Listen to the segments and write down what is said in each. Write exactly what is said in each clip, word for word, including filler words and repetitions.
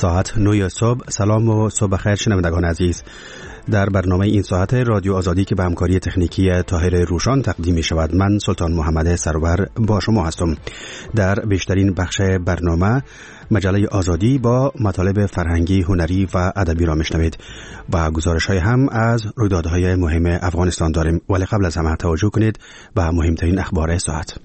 ساعت نه صبح. سلام و صبح خیر شنوندگان عزیز. در برنامه این ساعت رادیو آزادی که به همکاری تکنیکی طاهر روشان تقدیم می شود، من سلطان محمد سرور با شما هستم. در بیشترین بخش برنامه مجله آزادی با مطالب فرهنگی، هنری و ادبی را میشنوید و گزارش های هم از رویدادهای مهم افغانستان داریم. ولی قبل از همه توجه کنید به مهمترین اخبار ساعت.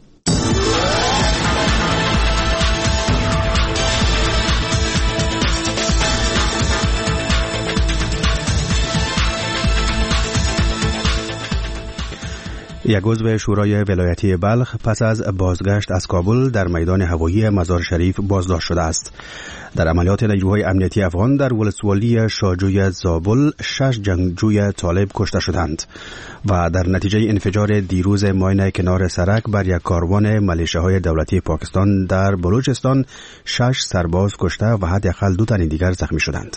یک عضو شورای ولایتی بلخ پس از بازگشت از کابل در میدان هوایی مزار شریف بازداشت شده است. در عملیات نیروهای امنیتی افغان در ولسوالی شاجوی زابل شش جنگجوی طالب کشته شدند و در نتیجه انفجار دیروز ماین کنار سرک بر یک کاروان ملیشه‌های دولتی پاکستان در بلوچستان شش سرباز کشته و حداقل دو تن دیگر زخمی شدند.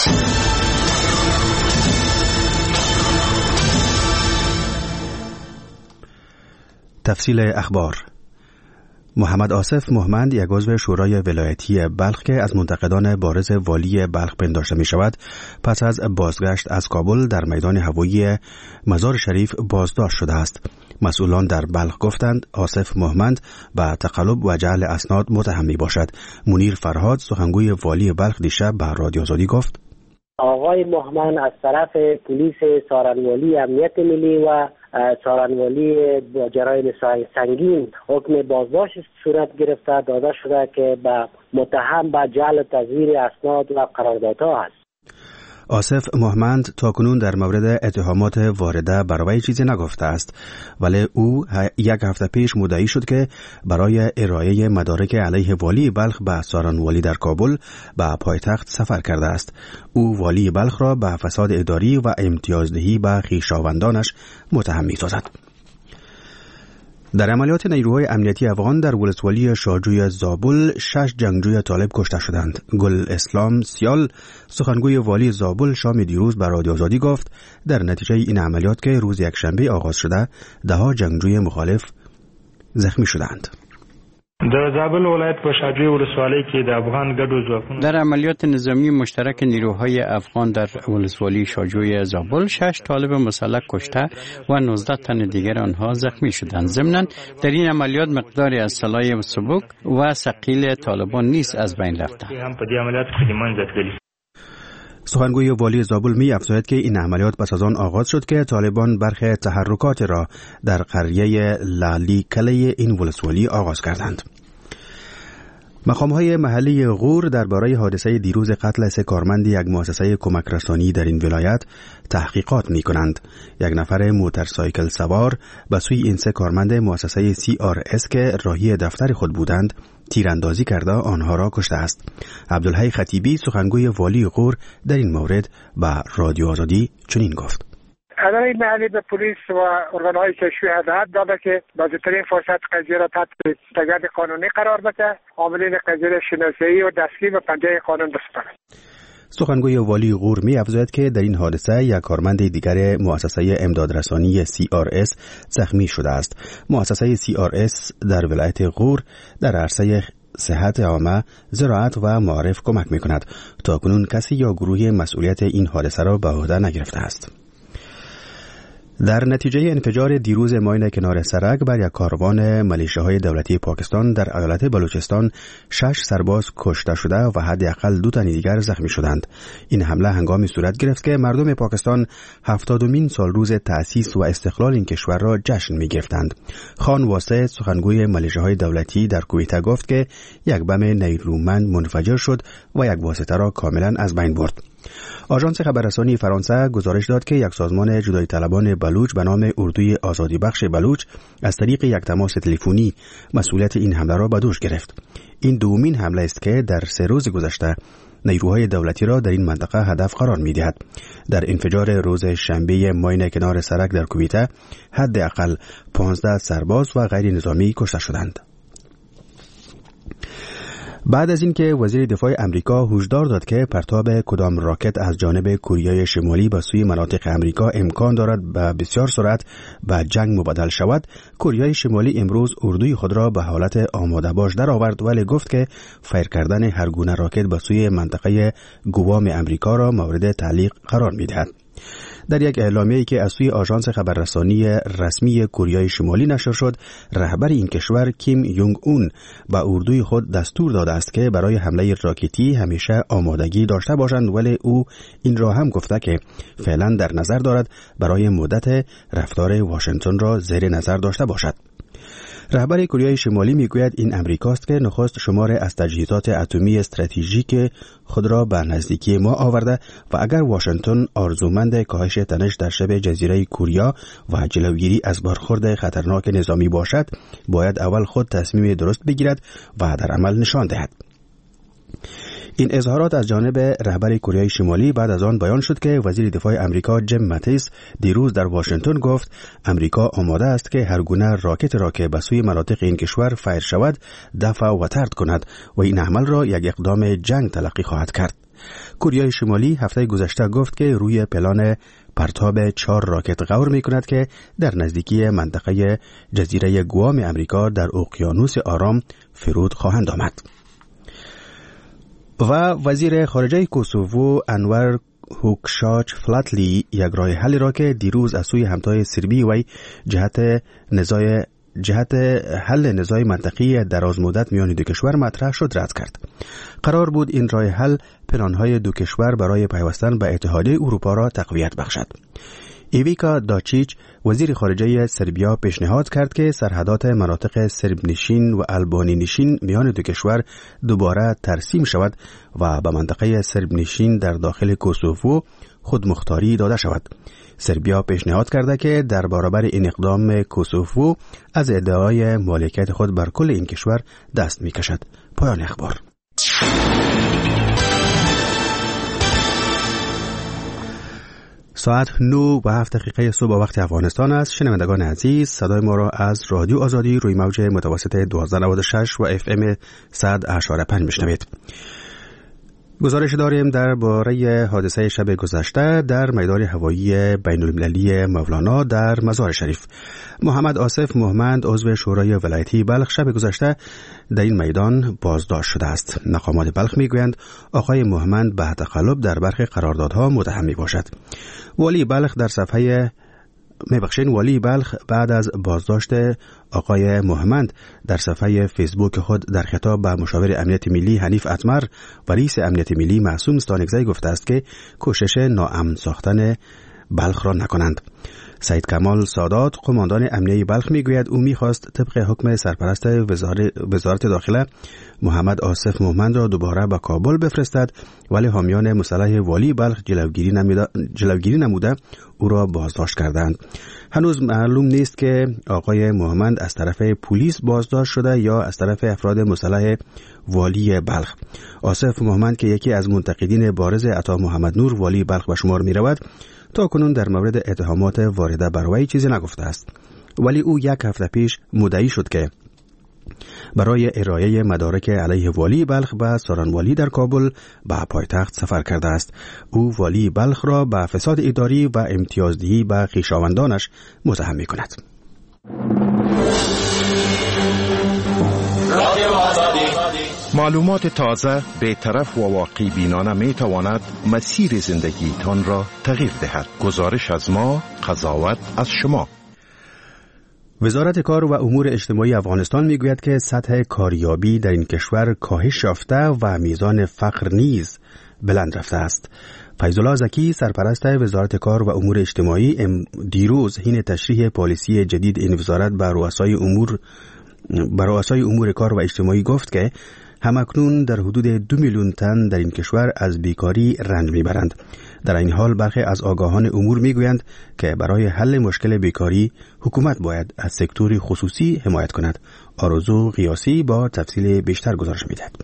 تفصیل اخبار. محمد آصف مهمند، یک عضو شورای ولایتی بلخ که از منتقدان بارز والی بلخ پنداشته می شود، پس از بازگشت از کابل در میدان هوایی مزار شریف بازداشت شده است. مسئولان در بلخ گفتند آصف مهمند به تقلب و جعل اسناد متهم می باشد. منیر فرهاد سخنگوی والی بلخ دیشب به رادیو آزادی گفت آقای مهمند از طرف پلیس سارنوالی امنیت ملی و سارنوالی با جرایم سنگین حکم بازداشت صورت گرفته داده شده که به متهم به جعل تزویر اسناد و قراردادها است. آصف مهمند تاکنون در مورد اتهامات وارده برای چیزی نگفته است، ولی او یک هفته پیش مدعی شد که برای ارائه مدارک علیه والی بلخ به سارنوالی در کابل به پایتخت سفر کرده است. او والی بلخ را به فساد اداری و امتیازدهی به خویشاوندانش متهم می‌سازد. در عملیات نیروهای امنیتی افغان در ولسوالی شاجوی زابل شش جنگجوی طالب کشته شدند. گل اسلام سیال سخنگوی والی زابل شام دیروز به رادیو آزادی گفت در نتیجه این عملیات که روز یکشنبه آغاز شده دهها جنگجوی مخالف زخمی شدند. در زابل ولایت په شاجوی ولسوالی کې د افغان ګډو ځواکونو در عملیات نظامی مشترک نیروهای افغان در ولسوالی شاجوی زابل شش طالب مسلح کشته و نوزده تن دیگر آنها زخمی شدند. ضمناً در این عملیات مقداری از سلاح سبک و ثقیل طالبان نیز از بین رفته. هم په دې عملیات کې د منځ تللی. سخنگوی والی زابل می افزاید که این عملیات پس از آن آغاز شد که طالبان برخی تحرکات را در قریه لالی کلی این ولسوالی آغاز کردند. مقام‌های محلی غور درباره حادثه دیروز قتل سه کارمند یک مؤسسه کمک رسانی در این ولایت تحقیقات می‌کنند. یک نفر موتورسایکل سوار به سوی این سه کارمند مؤسسه سی آر اس که راهی دفتر خود بودند تیراندازی کرده آنها را کشته است. عبدالحی خطیبی سخنگوی والی غور در این مورد به رادیو آزادی چنین گفت: اداره محلی به پلیس و ارگان‌های کشفی هدایت داده که با زودترین فرصت قضیه را تحت تگرد قانونی قرار بده، عاملین قضیه را شناسایی و دستگیر به پنجه قانون بسپارد. سخنگوی والی غور می افزاید که در این حادثه یک کارمند دیگر مؤسسه امدادرسانی سی آر اس زخمی شده است. مؤسسه سی آر اس در ولایت غور در عرصه صحت عامه، زراعت و معارف کمک می کند. تاکنون کسی یا گروهی مسئولیت این حادثه را به عهده نگرفته است. در نتیجه انفجار دیروز ماین کنار سرک بر یک کاروان ملیشه‌های دولتی پاکستان در ایالت بلوچستان شش سرباز کشته شده و حداقل دو تن دیگر زخمی شدند. این حمله هنگامی صورت گرفت که مردم پاکستان هفتادمین سال روز تأسیس و استقلال این کشور را جشن می‌گرفتند. خان واسه سخنگوی ملیشه‌های دولتی در کویت گفت که یک بم نیرومند منفجر شد و یک واسطه را کاملا از بین برد. آژانس خبررسانی فرانسه گزارش داد که یک سازمان جدایی طلبان بلوچ به نام اردوی آزادی بخش بلوچ از طریق یک تماس تلفنی مسئولیت این حمله را به دوش گرفت. این دومین حمله است که در سه روز گذشته نیروهای دولتی را در این منطقه هدف قرار می‌دهد. در انفجار روز شنبه ماین کنار سرک در کویت حداقل پانزده سرباز و غیر نظامی کشته شدند. بعد از اینکه وزیر دفاع امریکا هشدار داد که پرتاب کدام راکت از جانب کره شمالی به سوی مناطق امریکا امکان دارد به بسیار سرعت به جنگ مبدل شود، کره شمالی امروز اردوی خود را به حالت آماده باش در آورد، ولی گفت که فیر کردن هر گونه راکت به سوی منطقه گوام امریکا را مورد تعلیق قرار می‌دهد. در یک اعلامیه‌ای که از سوی آژانس خبررسانی رسمی کره شمالی نشر شد، رهبر این کشور کیم یونگ اون به اردوی خود دستور داده است که برای حمله راکتی همیشه آمادگی داشته باشند، ولی او این را هم گفته که فعلا در نظر دارد برای مدت رفتار واشنگتن را زیر نظر داشته باشد. رهبر کره شمالی میگوید این امریکاست که نخست شمار از تجهیزات اتمی استراتژیک خود را به نزدیکی ما آورده و اگر واشنگتن آرزومند کاهش تنش در شبه جزیره کوریا و جلوگیری از برخورد خطرناک نظامی باشد، باید اول خود تصمیم درست بگیرد و در عمل نشان دهد. این اظهارات از جانب رهبر کره شمالی بعد از آن بیان شد که وزیر دفاع امریکا جیم ماتیس دیروز در واشنگتن گفت امریکا آماده است که هر گونه راکت را که به سوی مناطق این کشور فیر شود دفع و طرد کند و این عمل را یک اقدام جنگ تلقی خواهد کرد. کره شمالی هفته گذشته گفت که روی پلان پرتاب چهار راکت غور می کند که در نزدیکی منطقه جزیره گوام امریکا در اقیانوس آرام فرود خواهند آمد. و وزیر خارجه کوسوو انور هوکشاچ فلاتلی یک راه حل را که دیروز از سوی همتای سربی و جهت نزاع جهت حل نزاع منطقی دراز مدت میان دو کشور مطرح شد رد کرد. قرار بود این راه حل پلان‌های دو کشور برای پیوستن به اتحادیه اروپا را تقویت بخشد. ایویکا داچیچ وزیر خارجه سربیا پیشنهاد کرد که سرحدات مناطق سرب نشین و البانی نشین میان دو کشور دوباره ترسیم شود و به منطقه سرب نشین در داخل کوسوو خودمختاری داده شود. سربیا پیشنهاد کرده که در برابر این اقدام کوسوو از ادعای مالکیت خود بر کل این کشور دست میکشد. پایان اخبار. ساعت نه و هفت دقیقه صبح وقت افغانستان است. شنوندگان عزیز، صدای ما را از رادیو آزادی روی موج متوسط دوازده نود و شش و اف ام صد اشاره پنج میشنوید. گزارش داریم درباره حادثه شب گذشته در میدان هوایی بین المللی مولانا در مزار شریف. محمد آصف مهمند عضو شورای ولایتی بلخ شب گذشته در این میدان بازداشت شده است. مقامات بلخ میگویند آقای مهمند به تقلب در برخی قراردادها متهم می باشد. والی بلخ در صفحه میبخشین والی بلخ بعد از بازداشت آقای محمد در صفحه فیسبوک خود در خطاب به مشاور امنیت ملی حنیف اتمر و رئیس امنیت ملی معصوم ستانکزی گفته است که کوشش ناامن ساختن بلخ را نکنند. سید کمال سادات قماندان امنیه بلخ میگوید او میخواست طبق حکم سرپرست وزارت داخله محمد آصف مهمند را دوباره به کابل بفرستد، ولی حامیان مسلح والی بلخ جلوگیری نموده, جلوگیری نموده او را بازداشت کردند. هنوز معلوم نیست که آقای مهمند از طرف پلیس بازداشت شده یا از طرف افراد مسلح والی بلخ. آصف مهمند که یکی از منتقدین بارز عطا محمد نور والی بلخ به شمار می رود، تا کنون در مورد اتهامات وارده بر وی چیزی نگفته است، ولی او یک هفته پیش مدعی شد که برای ارائه مدارک علیه والی بلخ به سارنوالی در کابل به پایتخت سفر کرده است. او والی بلخ را به فساد اداری و امتیازدهی به خویشاوندانش متهم می‌کند. معلومات تازه، بی‌طرف و واقعی بینانه می تواند مسیر زندگیتان را تغییر دهد. گزارش از ما، قضاوت از شما. وزارت کار و امور اجتماعی افغانستان میگوید که سطح کاریابی در این کشور کاهش یافته و میزان فقر نیز بلند رفته است. فیض‌الله زکی سرپرست وزارت کار و امور اجتماعی دیروز حین تشریح پالیسی جدید این وزارت بر رؤسای امور بر رؤسای امور کار و اجتماعی گفت که همکنون در حدود دو میلیون تن در این کشور از بیکاری رنج میبرند. در این حال برخی از آگاهان امور میگویند که برای حل مشکل بیکاری حکومت باید از سکتور خصوصی حمایت کند. آرزو قیاسی با تفصیل بیشتر گزارش میدهد.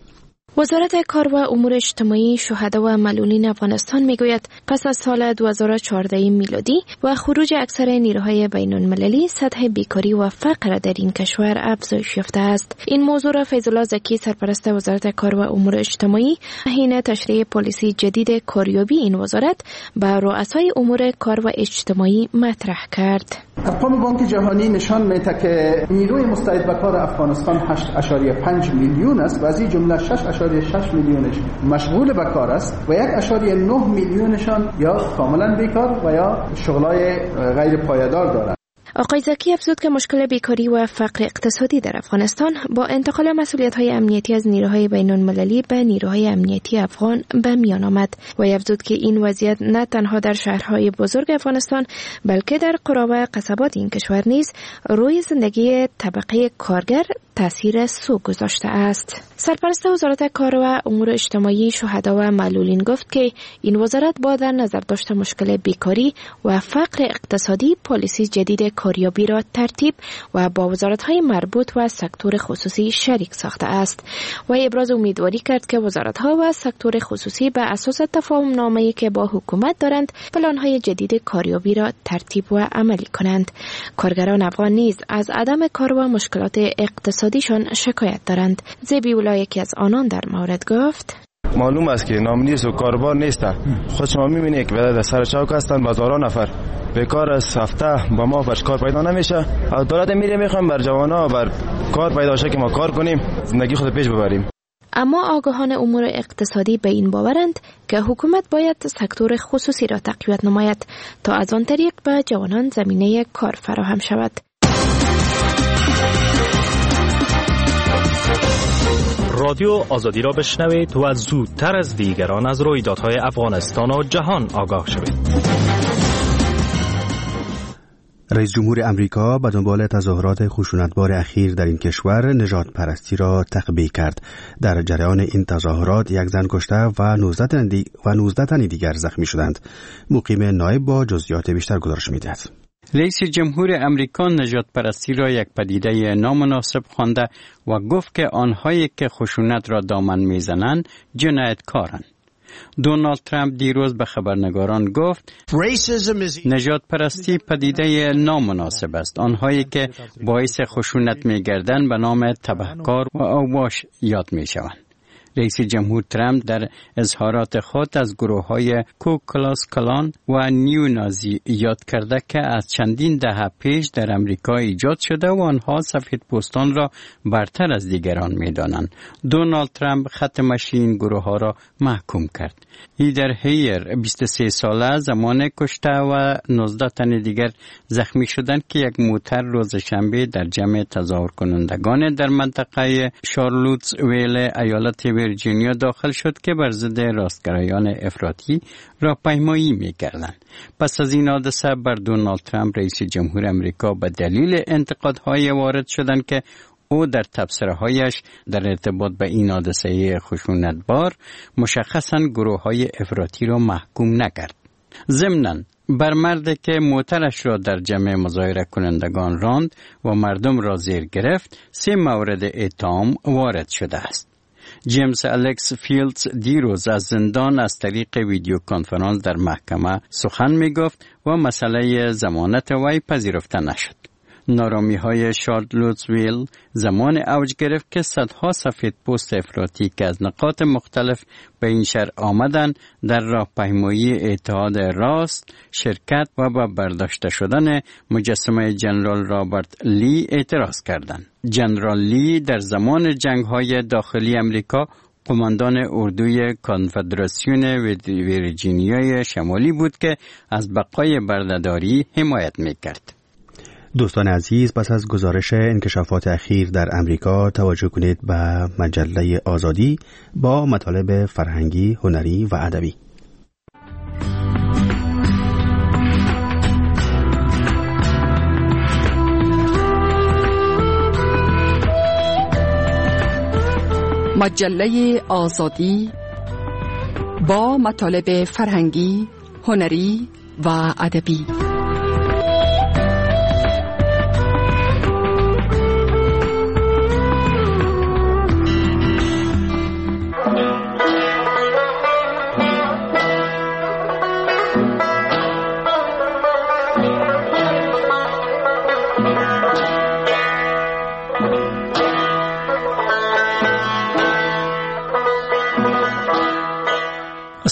وزارت کار و امور اجتماعی شهدا و معلولین افغانستان میگوید پس از سال دو هزار و چهارده میلادی و خروج اکثر نیروهای بین المللی سطح بیکاری و فقر در این کشور افزایش یافته است. این موضوع را فیض الله زکی سرپرست وزارت کار و امور اجتماعی حین تشریح پالیسی جدید کاریابی این وزارت به رؤسای امور کار و اجتماعی مطرح کرد. ارقام بانک جهانی نشان میده که نیروی مستعد به کار افغانستان هشت و پنج میلیون است و از این جمله شش و شش میلیونش مشغول به کار است و یک و نه میلیونشان یا کاملا بیکار و یا شغلای غیر پایدار دارند. آقای زکی افزود که مشکل بیکاری و فقر اقتصادی در افغانستان با انتقال مسئولیت‌های امنیتی از نیروهای بین‌المللی به نیروهای امنیتی افغان به میان آمد و افزود که این وضعیت نه تنها در شهرهای بزرگ افغانستان بلکه در قرا و قصبات این کشور نیز روی زندگی طبقه کارگر تاثیر سو گذاشته است. سرپرست وزارت کار و امور اجتماعی شهدا و معلولین گفت که این وزارت با در نظر داشت مشکل بیکاری و فقر اقتصادی پالیسی جدید کاریابی را ترتیب و با وزارت‌های مربوط و سکتور خصوصی شریک ساخته است و ابراز امیدواری کرد که وزارت‌ها و سکتور خصوصی به اساس تفاهم نامه‌ای که با حکومت دارند پلان‌های جدید کاریابی را ترتیب و عملی کنند. کارگران افغان نیز از عدم کار و مشکلات اقتصادیشان شکایت دارند. زبی اولا یکی از آنان در مورد گفت: معلوم است که نامنیست و کاربار نیستن. خود شما می‌بینید که در سر چوک هستن هزاران نفر بیکار از هفته با ما برش کار پیدا نمیشه. دولت میره میخوام بر جوانا بر کار پیدا شه که ما کار کنیم زندگی خود پیش ببریم. اما آگاهان امور اقتصادی به این باورند که حکومت باید سکتور خصوصی را تقویت نماید تا از آن طریق به جوانان زمینه کار فراهم شود. رادیو آزادی را بشنوید و زودتر از دیگران از رویدادهای افغانستان و جهان آگاه شوید. رئیس جمهور امریکا به دنبال تظاهرات خشونتبار اخیر در این کشور نژاد پرستی را تقبیح کرد. در جریان این تظاهرات یک زن کشته و نوزده تن دیگر زخمی شدند. مقیم نایب با جزئیات بیشتر گزارش می‌دهد. رئیس جمهور امریکا نژاد پرستی را یک پدیده نامناسب خوانده و گفت که آنهایی که خشونت را دامن میزنند جنایتکارند. دونالد ترامپ دیروز به خبرنگاران گفت نژاد پرستی پدیده نامناسب است. آنهایی که باعث خشونت میگردند به نام تبهکار و اوباش یاد میشوند. رئیس جمهور ترامپ در اظهارات خود از گروه‌های کوکلاس کلان و نیو نازی یاد کرده که از چندین دهه پیش در امریکا ایجاد شده و آنها سفید پوستان را برتر از دیگران می‌دانند. دونالد ترامپ خط مشی این گروه‌ها را محکوم کرد. هیدر هیر بیست و سه ساله زمان کشته و نوزده تن دیگر زخمی شدند که یک موتر روز شنبه در جمع تظاهر کنندگان در منطقه شارلوتسویل ایالت ویرجینیا داخل شد که بر ضد راستگرایان افراطی راهپیمایی می‌کردند. پس از این حادثه بر دونالد ترامپ رئیس جمهور امریکا به دلیل انتقادهای وارد شدند که او در تبصره‌هایش در ارتباط به این حادثه خشونتبار مشخصاً گروه‌های افراطی را محکوم نکرد. ضمناً بر مردی که موترش را در جمع مظاهره کنندگان راند و مردم را زیر گرفت سه مورد اتهام وارد شده است. جیمز الکس فیلدز دیروز از زندان از طریق ویدیو کنفرانس در محکمه سخن می گفت و مسئله ضمانت وی پذیرفته نشد. نارامی های شارلوتسویل زمان اوج گرفت که صدها سفید پوست افراطی که از نقاط مختلف به این شهر آمدند در راهپیمایی اتحاد راست شرکت و به برداشته شدن مجسمه جنرال رابرت لی اعتراض کردند. جنرال لی در زمان جنگ‌های داخلی امریکا قماندان اردوی کنفدراسیون ویرجینیای شمالی بود که از بقای بردهداری حمایت می‌کرد. دوستان عزیز، پس از گزارش انکشافات اخیر در امریکا توجه کنید به مجله آزادی با مطالب فرهنگی، هنری و ادبی. مجله آزادی با مطالب فرهنگی، هنری و ادبی.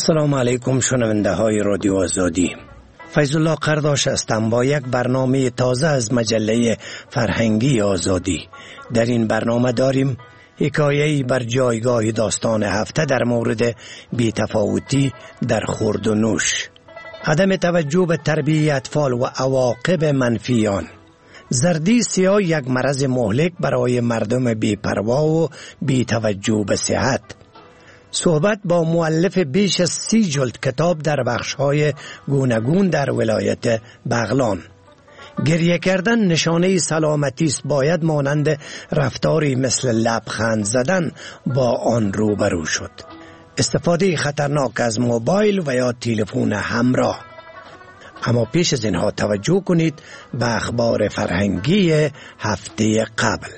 السلام علیکم شنونده های رادیو آزادی. فیض الله قرداش هستم با یک برنامه تازه از مجله فرهنگی آزادی. در این برنامه داریم حکایه‌ای بر جایگاه داستان هفته در مورد بی‌تفاوتی در خورد و نوش، عدم توجه به تربیت اطفال و عواقب منفی آن. زردی سیاه یک مرض مهلک برای مردم بی‌پروا و بی‌توجه به صحت. صحبت با مؤلف بیش از سی جلد کتاب در بخش‌های گوناگون در ولایت بغلان. گریه کردن نشانه سلامتی است، باید مانند رفتاری مثل لبخند زدن با آن روبرو شد. استفاده خطرناک از موبایل و یا تلفن همراه. اما پیش از اینها توجه کنید به اخبار فرهنگی هفته قبل.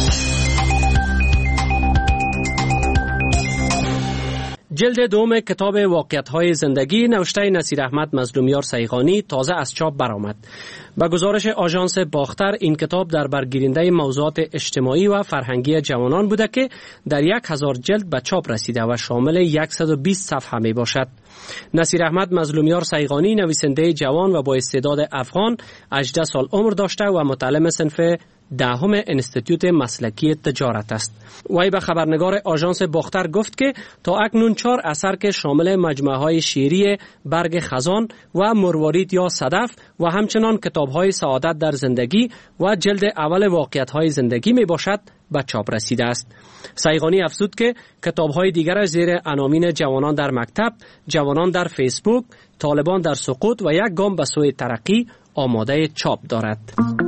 جلد دوم کتاب واقعیت‌های زندگی نوشته نصیر احمد مظلومیار سیغانی تازه از چاپ برآمد. با گزارش آژانس باختر این کتاب در برگیرنده موضوعات اجتماعی و فرهنگی جوانان بوده که در یک هزار جلد به چاپ رسیده و شامل صد و بیست صفحه می باشد. نصیر احمد مظلومیار سیغانی نویسنده جوان و با استعداد افغان، هجده سال عمر داشته و متعلم صنف دهم انستیتوت مسلکی تجارت است. وی به خبرنگار آژانس باختر گفت که تا اکنون چهار اثر که شامل مجموعه های شعری برگ خزان و مروارید یا صدف و همچنان کتاب های سعادت در زندگی و جلد اول واقعیت های زندگی می باشد به چاپ رسیده است. سیغانی افزود که کتاب های دیگرش زیر عناوین جوانان در مکتب، جوانان در فیسبوک، طالبان در سقوط و یک گام به سوی ترقی آماده چاپ دارد.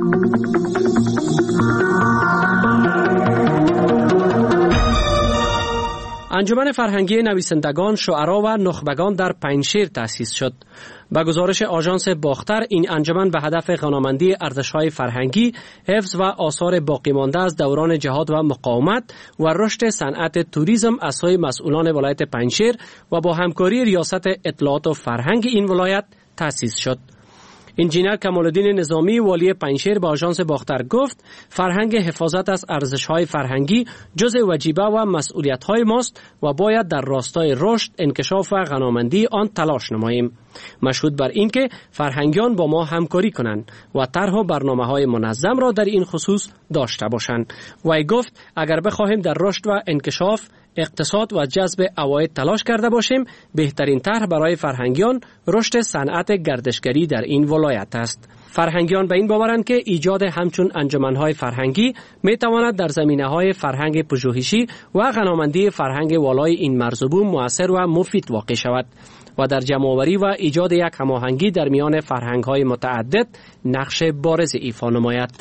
انجمن فرهنگی نویسندگان، شعرا و نخبگان در پنجشیر تأسیس شد. با گزارش آژانس باختر این انجمن به هدف غنامندی ارزش‌های فرهنگی، حفظ و آثار باقی مانده از دوران جهاد و مقاومت و رشد صنعت توریسم از سوی مسئولان ولایت پنجشیر و با همکاری ریاست اطلاعات و فرهنگ این ولایت تأسیس شد. انجینر کمال‌الدین نظامی والی پنجشیر به آژانس باختر گفت فرهنگ حفاظت از ارزش‌های فرهنگی جزء وجیبه و مسئولیت‌های ماست و باید در راستای رشد، انکشاف و غنامندی آن تلاش نماییم. مشهود بر این که فرهنگیان با ما همکاری کنند و طرح و برنامه‌های منظم را در این خصوص داشته باشند. وی گفت اگر بخواهیم در رشد و انکشاف اقتصاد و جذب عواید تلاش کرده باشیم، بهترین طرح برای فرهنگیان رشد صنعت گردشگری در این ولایت است. فرهنگیان به این باورند که ایجاد همچون انجمن‌های فرهنگی می‌تواند در زمینه‌های فرهنگ پژوهشی و غنامندی فرهنگ والای این مرزبون مؤثر و مفید واقع شود و در جمع‌آوری و ایجاد یک هماهنگی در میان فرهنگ‌های متعدد نقش بارز ایفا نماید.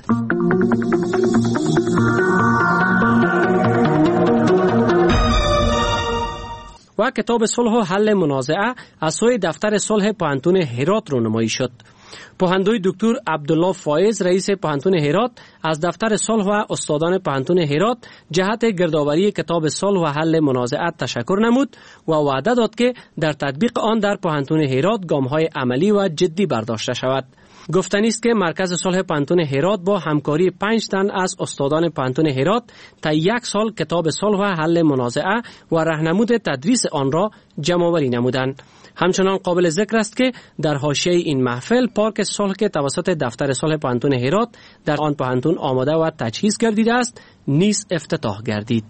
و کتاب صلح و حل منازعه از سوی دفتر صلح پوهنتون هرات رونمایی شد. پوهندوی دکتر عبدالله فایز رئیس پوهنتون هرات از دفتر صلح و استادان پوهنتون هرات جهت گردآوری کتاب صلح و حل منازعه تشکر نمود و وعده داد که در تطبیق آن در پوهنتون هرات گام‌های عملی و جدی برداشته شود. گفتنی است که مرکز صلح پوهنتون هرات با همکاری پنج تن از استادان پوهنتون هرات تا یک سال کتاب صلح و حل منازعه و راهنمود تدریس آن را جمع‌آوری نمودند. همچنان قابل ذکر است که در حاشیه این محفل پارک صلح که توسط دفتر صلح پوهنتون هرات در آن پوهنتون آماده و تجهیز گردیده است نیز افتتاح گردید.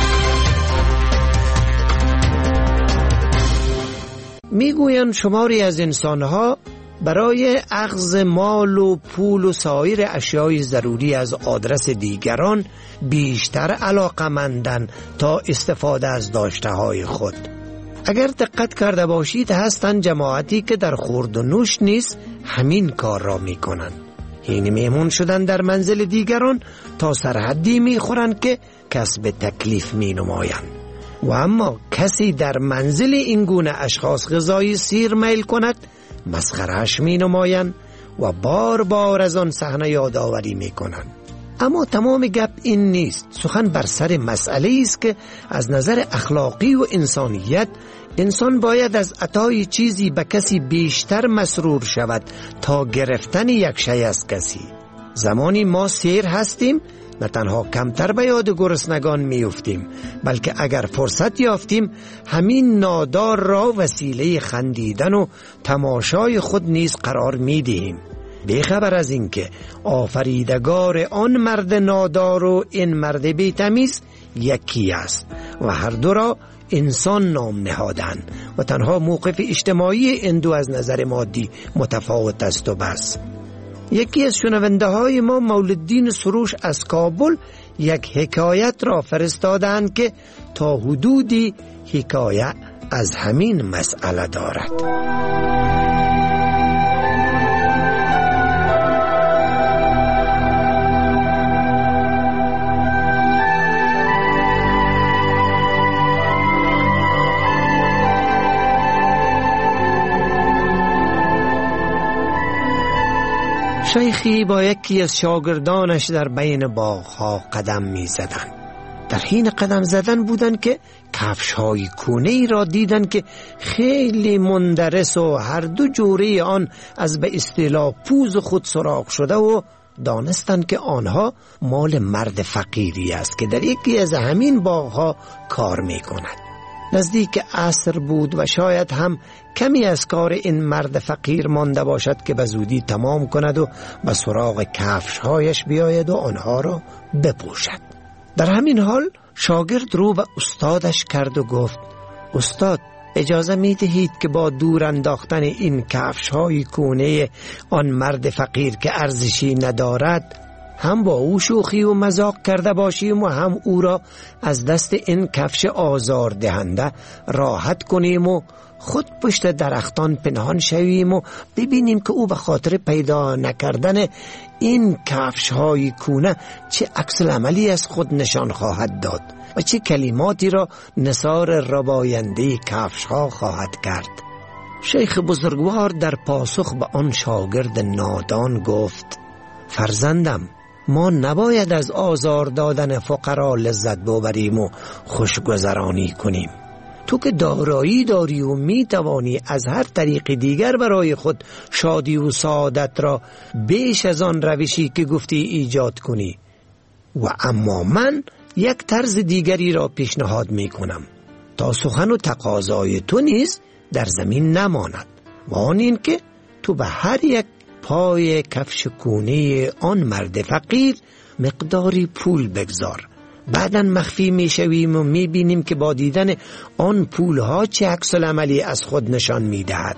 میگویند شماری از انسانها برای اخذ مال و پول و سایر اشیای ضروری از آدرس دیگران بیشتر علاقه‌مندند تا استفاده از داشته‌های خود. اگر دقت کرده باشید هستند جماعتی که در خورد و نوش نیز همین کار را میکنند. یعنی میمون شدن در منزل دیگران تا سرحدی میخورند که کسب تکلیف مینمایند. و اما کسی در منزل این گونه اشخاص غذای سیر میل کند مسخره‌اش مینمایند و بار بار از آن صحنه یادآوری میکنند. اما تمام گپ این نیست. سخن بر سر مسئله است که از نظر اخلاقی و انسانیت انسان باید از عطای چیزی به کسی بیشتر مسرور شود تا گرفتن یک شی از کسی. زمانی ما سیر هستیم نه تنها کمتر به یاد گرسنگان میافتیم، بلکه اگر فرصت یافتیم همین نادار را وسیله خندیدن و تماشای خود نیز قرار میدهیم، بیخبر از اینکه آفریدگار آن مرد نادار و این مرد بی‌تمیز یکی است و هر دو را انسان نام نهادن و تنها موقف اجتماعی این دو از نظر مادی متفاوت است و بس. یکی از شنونده های ما مولدین سروش از کابل یک حکایت را فرستادند که تا حدودی حکایت از همین مسئله دارد. شیخی با یکی از شاگردانش در بین باغ‌ها قدم می زدن. در حین قدم زدن بودن که کفش‌های کونه‌ای را دیدن که خیلی مندرس و هر دو جوره آن از به اصطلاح پوز خود سراغ شده و دانستن که آنها مال مرد فقیری است که در یکی از همین باغ‌ها کار می کند. نزدیک عصر بود و شاید هم کمی از کار این مرد فقیر مانده باشد که به زودی تمام کند و به سراغ کفش‌هایش بیاید و آنها را بپوشد. در همین حال شاگرد رو به استادش کرد و گفت: استاد، اجازه می دهید که با دور انداختن این کفش‌های کونه آن مرد فقیر که ارزشی ندارد هم با او شوخی و مذاق کرده باشیم و هم او را از دست این کفش آزار دهنده راحت کنیم و خود پشت درختان پنهان شویم و ببینیم که او به خاطر پیدا نکردن این کفش های کونه چه عکس العملی از خود نشان خواهد داد و چه کلماتی را نثار رباینده کفش ها خواهد کرد. شیخ بزرگوار در پاسخ به آن شاگرد نادان گفت: فرزندم، ما نباید از آزار دادن فقرا لذت ببریم و خوشگذرانی کنیم. تو که دارایی داری و می توانی از هر طریق دیگر برای خود شادی و سعادت را بیش از آن روشی که گفتی ایجاد کنی. و اما من یک طرز دیگری را پیشنهاد می کنم تا سخن و تقاضای تو نیز در زمین نماند و آن این که تو به هر یک پای کفش کونه آن مرد فقیر مقداری پول بگذار. بعداً مخفی می شویم و می بینیم که با دیدن آن پولها چه عکس العملی از خود نشان می دهد.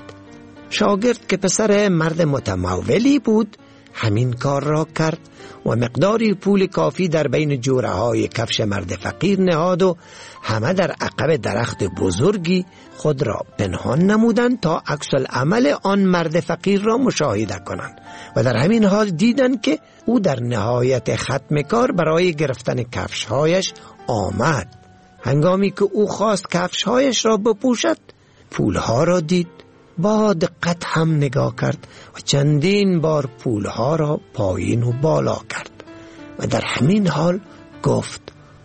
شاگرد که پسر مرد متمولی بود همین کار را کرد و مقداری پول کافی در بین جوره های کفش مرد فقیر نهاد و همه در عقب درخت بزرگی خود را پنهان نمودند تا عکس العمل آن مرد فقیر را مشاهده کنند و در همین حال دیدند که او در نهایت ختم کار برای گرفتن کفشهایش آمد. هنگامی که او خواست کفشهایش را بپوشد پولها را دید، با دقت هم نگاه کرد و چندین بار پولها را پایین و بالا کرد و در همین حال گفت: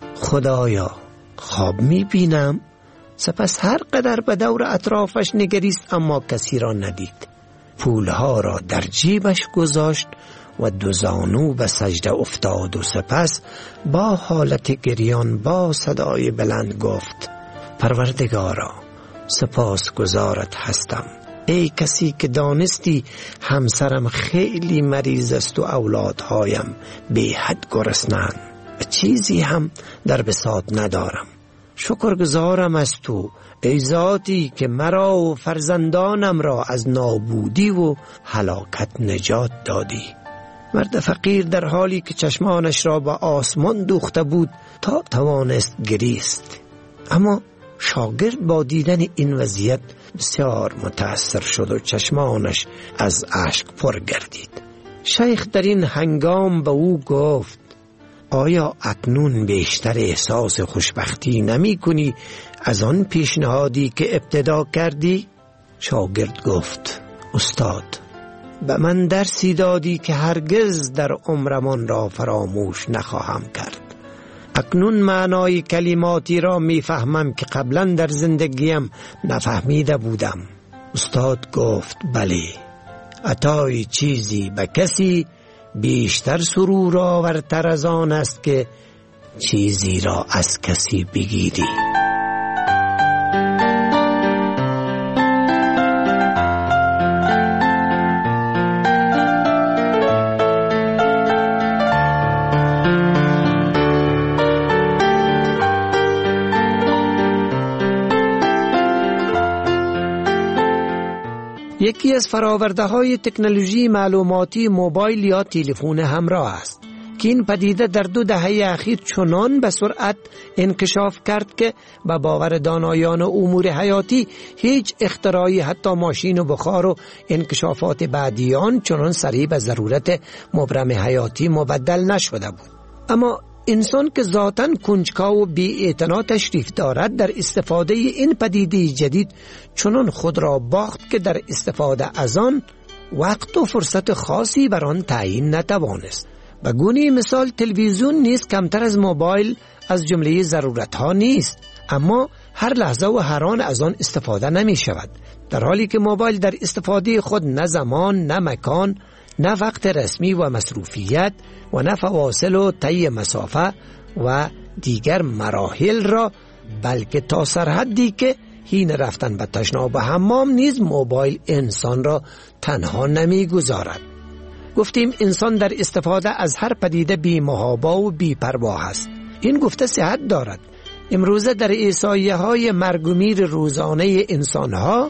خدایا، خواب می بینم؟ سپس هر قدر به دور اطرافش نگریست اما کسی را ندید. پولها را در جیبش گذاشت و دو زانو به سجده افتاد و سپس با حالت گریان با صدای بلند گفت: پروردگارا، سپاس گزارت هستم. ای کسی که دانستی همسرم خیلی مریض است و اولادهایم بی حد گرسنه‌اند و چیزی هم در بساط ندارم. شکرگزارم از تو ای ذاتی که مرا و فرزندانم را از نابودی و هلاکت نجات دادی. مرد فقیر در حالی که چشمانش را به آسمان دوخته بود تا توانست گریست، اما شاگرد با دیدن این وضعیت بسیار متأثر شد و چشمانش از اشک پر گردید. شیخ در این هنگام به او گفت: آیا اکنون بیشتر احساس خوشبختی نمی کنی از آن پیشنهادی که ابتدا کردی؟ شاگرد گفت: استاد، به من درسی دادی که هرگز در عمرمان را فراموش نخواهم کرد. اکنون معنای کلماتی را میفهمم که قبلا در زندگیم نفهمیده بودم. استاد گفت: بله، عطای چیزی به کسی بیشتر سرور آورتر از آن است که چیزی را از کسی بگیری. یکی از فراورده‌های تکنولوژی معلوماتی موبایل یا تلفن همراه است که این پدیده در دو دهه اخیر چنان به سرعت انکشاف کرد که به باور دانایان امور حیاتی هیچ اختراعی، حتی ماشین و بخار و انکشافات بعدی آن، چنان سریع به ضرورت مبرم حیاتی مبدل نشده بود. اما انسان که ذاتاً کنجکاو و بی‌اعتنا تشریف دارد، در استفاده این پدیده جدید چنان خود را باخت که در استفاده از آن وقت و فرصت خاصی بر آن تعیین نتوانست. به گونه مثال تلویزیون نیز کمتر از موبایل از جمله ضرورت ها نیست، اما هر لحظه و هر آن از آن استفاده نمی شود، در حالی که موبایل در استفاده خود نه زمان، نه مکان، نه وقت رسمی و مصروفیت و نه فواصل و طی مسافه و دیگر مراحل را، بلکه تا سرحدی که حین رفتن به تشناب و حمام نیز موبایل انسان را تنها نمی گذارد. گفتیم انسان در استفاده از هر پدیده بی محابا و بی پروا است. این گفته صحت دارد. امروزه در احصایه های مرگ و میر روزانه انسان ها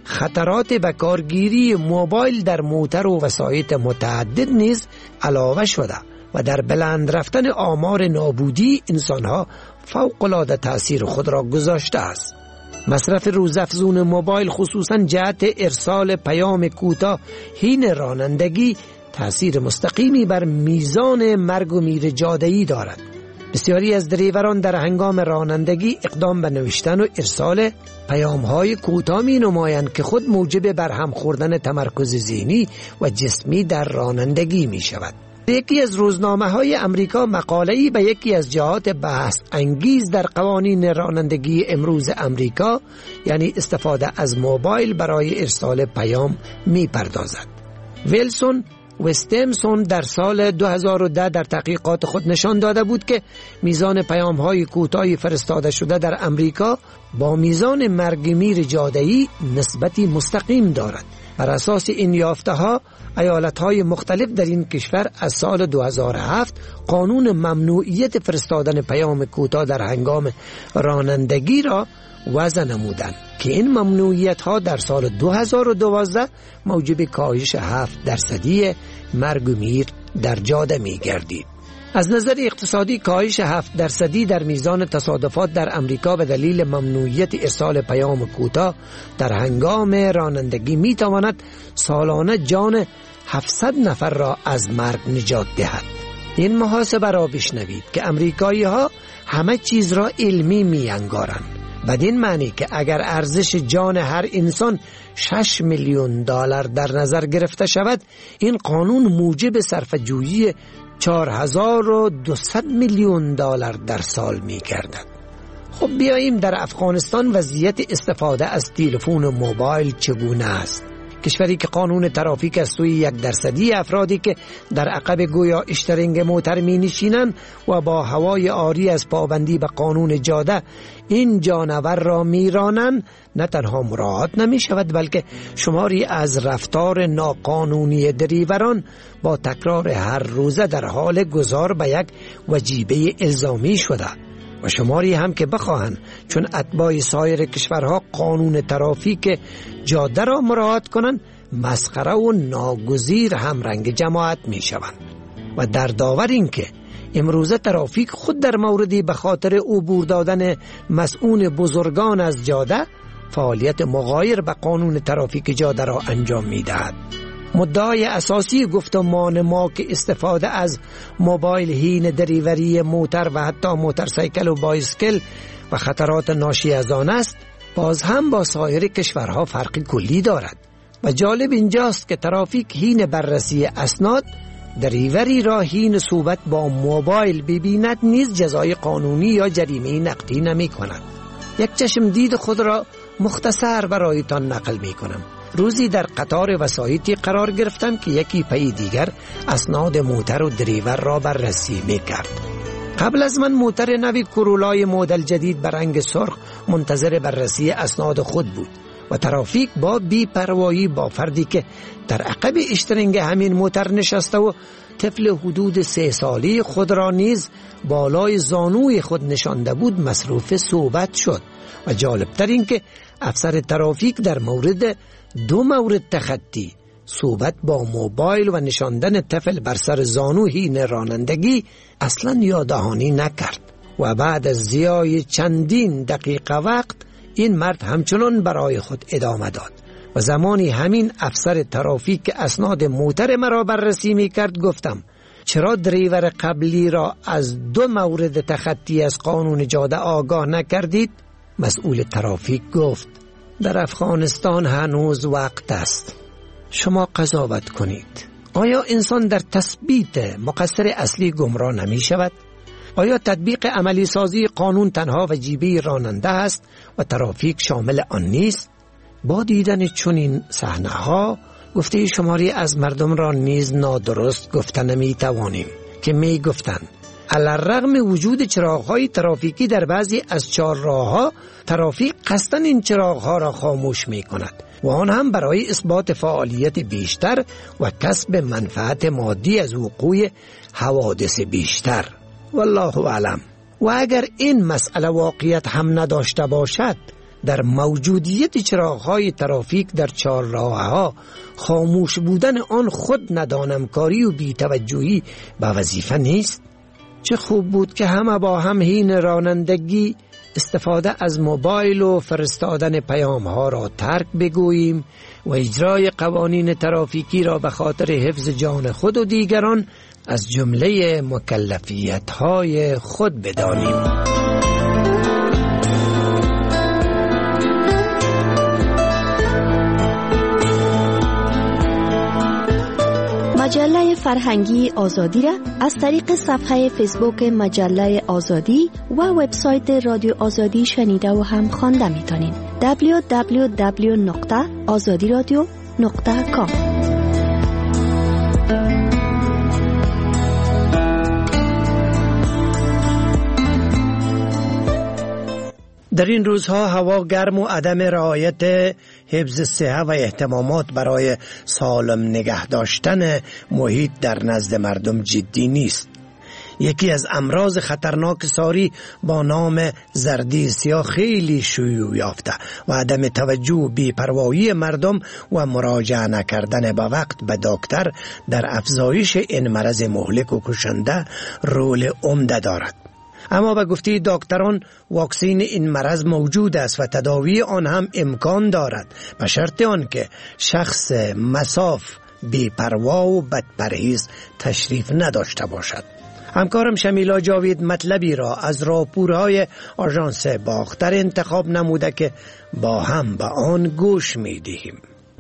خطرات به کارگیری موبایل در موتر و وسایط متعدد نیز علاوه شده و در بلند رفتن آمار نابودی انسان ها فوق العاده تأثیر خود را گذاشته است. مصرف روزافزون موبایل خصوصا جهت ارسال پیام کوتاه حین رانندگی تأثیر مستقیمی بر میزان مرگ و میر جاده‌ای دارد. بسیاری از دریوران در هنگام رانندگی اقدام به نوشتن و ارسال پیام‌های کوتاه می نمایند که خود موجب برهم خوردن تمرکز ذهنی و جسمی در رانندگی می شود. یکی از روزنامه‌های امریکا مقاله‌ای به یکی از جهات بحث انگیز در قوانین رانندگی امروز امریکا، یعنی استفاده از موبایل برای ارسال پیام می پردازد. ویلسون و استمسون در سال دو هزار و ده در تحقیقات خود نشان داده بود که میزان پیام‌های کوتاه فرستاده شده در امریکا با میزان مرگ میر جاده‌ای نسبتی مستقیم دارد. بر اساس این یافته‌ها ایالت‌های مختلف در این کشور از سال دو هزار و هفت قانون ممنوعیت فرستادن پیام کوتاه در هنگام رانندگی را وضع نمودند که این ممنوعیت ها در سال دو هزار و دوازده موجب کاهش هفت درصدی مرگ و میر در جاده می گردید. از نظر اقتصادی کاهش هفت درصدی در میزان تصادفات در امریکا به دلیل ممنوعیت ارسال پیام کوتاه در هنگام رانندگی می تواند سالانه جان هفتصد نفر را از مرگ نجات دهد. این محاسبه را بشنوید که امریکایی ها همه چیز را علمی می انگارند، بدین معنی که اگر ارزش جان هر انسان شش میلیون دلار در نظر گرفته شود، این قانون موجب صرفه‌جویی چهار هزار و دویست میلیون دلار در سال می گردد. خب بیاییم در افغانستان وضعیت استفاده از تلفن موبایل چگونه است؟ کشوری که قانون ترافیک از سوی یک درصدی افرادی که در عقب گویا اشترینگ موتر می نشینند و با هوای عاری از پابندی به قانون جاده این جانور را می رانند، نه تنها مراعات نمی شود بلکه شماری از رفتار ناقانونی دریوران با تکرار هر روزه در حال گذار به یک وجیبه الزامی شده و شماری هم که بخواهند چون اتباع سایر کشورها قانون ترافیک جاده را مراعات کنند، مسخره و ناگزیر هم رنگ جماعت می شوند. و در داور این که امروزه ترافیک خود در موردی به خاطر عبور دادن مسئول بزرگان از جاده فعالیت مغایر به قانون ترافیک جاده را انجام می دهد. مدعای اساسی گفتمان ما که استفاده از موبایل حین دریوری موتر و حتی موتورسیکل و بایسکل و خطرات ناشی از آن است، باز هم با سایر کشورها فرق کلی دارد. و جالب اینجاست که ترافیک حین بررسی اسناد دریوری را حین صحبت با موبایل ببیند نیز جزای قانونی یا جریمه نقدی نمی کند. یک چشم دید خود را مختصر برایتان نقل می کنم. روزی در قطار وسایطی قرار گرفتم که یکی پی دیگر اسناد موتر و دریور را بررسی می کرد. قبل از من موتر نوی کرولای مدل جدید به رنگ سرخ منتظر بررسی اسناد خود بود و ترافیک با بی پروایی با فردی که در عقب اشترینگ همین موتر نشسته و طفل حدود سه سالی خود را نیز بالای زانوی خود نشانده بود مصروف صحبت شد. و جالبتر این که افسر ترافیک در مورد دو مورد تخطی، صحبت با موبایل و نشاندن طفل بر سر زانو حین رانندگی، اصلا یاددهانی نکرد. و بعد از ضیاع چندین دقیقه وقت این مرد همچنان برای خود ادامه داد و زمانی همین افسر ترافیک که اسناد موتر مرا بررسی می کرد گفتم چرا دریور قبلی را از دو مورد تخطی از قانون جاده آگاه نکردید؟ مسئول ترافیک گفت در افغانستان هنوز وقت است، شما قضاوت کنید. آیا انسان در تثبیت مقصر اصلی گمراه نمی شود؟ آیا تطبیق عملی سازی قانون تنها وجیبه راننده است و ترافیک شامل آن نیست؟ با دیدن چنین صحنه‌ها گفته شماری از مردم را نیز نادرست گفتن نمی توانیم که می گفتند علی‌الرغم وجود چراغ‌های ترافیکی در بعضی از چهارراه‌ها، ترافیک قصداً این چراغ‌ها را خاموش می‌کند و آن هم برای اثبات فعالیت بیشتر و کسب منفعت مادی از وقوع حوادث بیشتر. والله اعلم. و اگر این مسئله واقعیت هم نداشته باشد، در موجودیت چراغ‌های ترافیک در چهارراه‌ها خاموش بودن آن خود ندانمکاری و بی‌توجهی به وظیفه نیست؟ چه خوب بود که همه با هم حین رانندگی استفاده از موبایل و فرستادن پیام ها را ترک بگوییم و اجرای قوانین ترافیکی را به خاطر حفظ جان خود و دیگران از جمله مکلفیت های خود بدانیم. مجله فرهنگی آزادی را از طریق صفحه فیسبوک مجله آزادی و وبسایت رادیو آزادی شنیده و هم خوانده می‌تونید. دبلیو دبلیو دبلیو نقطه آزادی رادیو نقطه کام. در این روزها هوا گرم و عدم رعایت حفظ صحت و اهتمامات برای سالم نگه داشتن محیط در نزد مردم جدی نیست. یکی از امراض خطرناک ساری با نام زردی سیاه خیلی شیوع یافته و عدم توجه و بی‌پروایی مردم و مراجعه نکردن به وقت به دکتر در افزایش این مرض مهلک و کشنده رول عمده دارد. اما به گفته دکتران واکسین این مرض موجود است و تداوی آن هم امکان دارد به شرط آنکه شخص مصاف بی‌پروا و بدپرهیز تشریف نداشته باشد. همکارم شمیلا جاوید مطلبی را از راپورهای آژانس باختر انتخاب نموده که با هم به آن گوش می دهیم.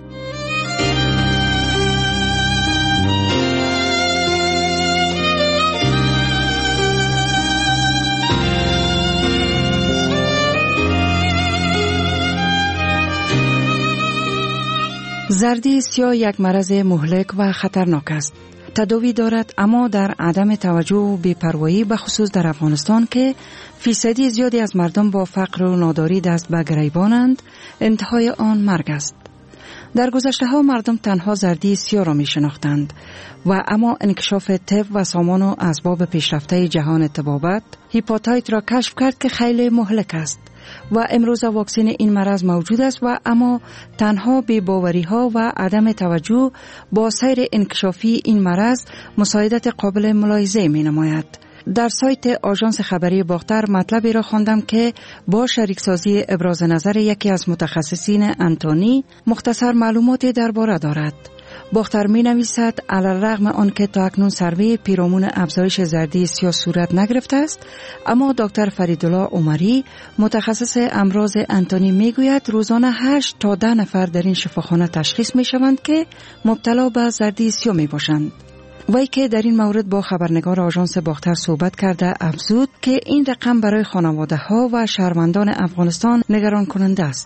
زردی سیاه یک مرض مهلک و خطرناک است. تداوی دارد اما در عدم توجه و بی‌پروایی به خصوص در افغانستان که فیصدی زیادی از مردم با فقر و ناداری دست به گریبانند، انتهای آن مرگ است. در گذشته ها مردم تنها زردی سیاه را می شناختند و اما انکشاف طب و سامان و اسباب پیشرفته جهان طبابت هپاتیت را کشف کرد که خیلی مهلک است و امروز واکسن این مرض موجود است و اما تنها بی‌باوری ها و عدم توجه با سیر انکشافی این مرض مساعدت قابل ملاحظه می نماید. در سایت آژانس خبری باختر مطلبی را خواندم که با شریکسازی ابراز نظر یکی از متخصصین انتونی مختصر معلوماتی درباره دارد. باختر می نویسد علی‌رغم آنکه تا اکنون سروی پیرامون افزایش زردی سیاه صورت نگرفته است، اما دکتر فریدالله عمری متخصص امراض انتونی می گوید روزانه هشت تا ده نفر در این شفاخانه تشخیص می شوند که مبتلا به زردی سیاه می باشند. وی که در این مورد با خبرنگار آژانس باختر صحبت کرده افزود که این رقم برای خانواده ها و شهروندان افغانستان نگران کننده است.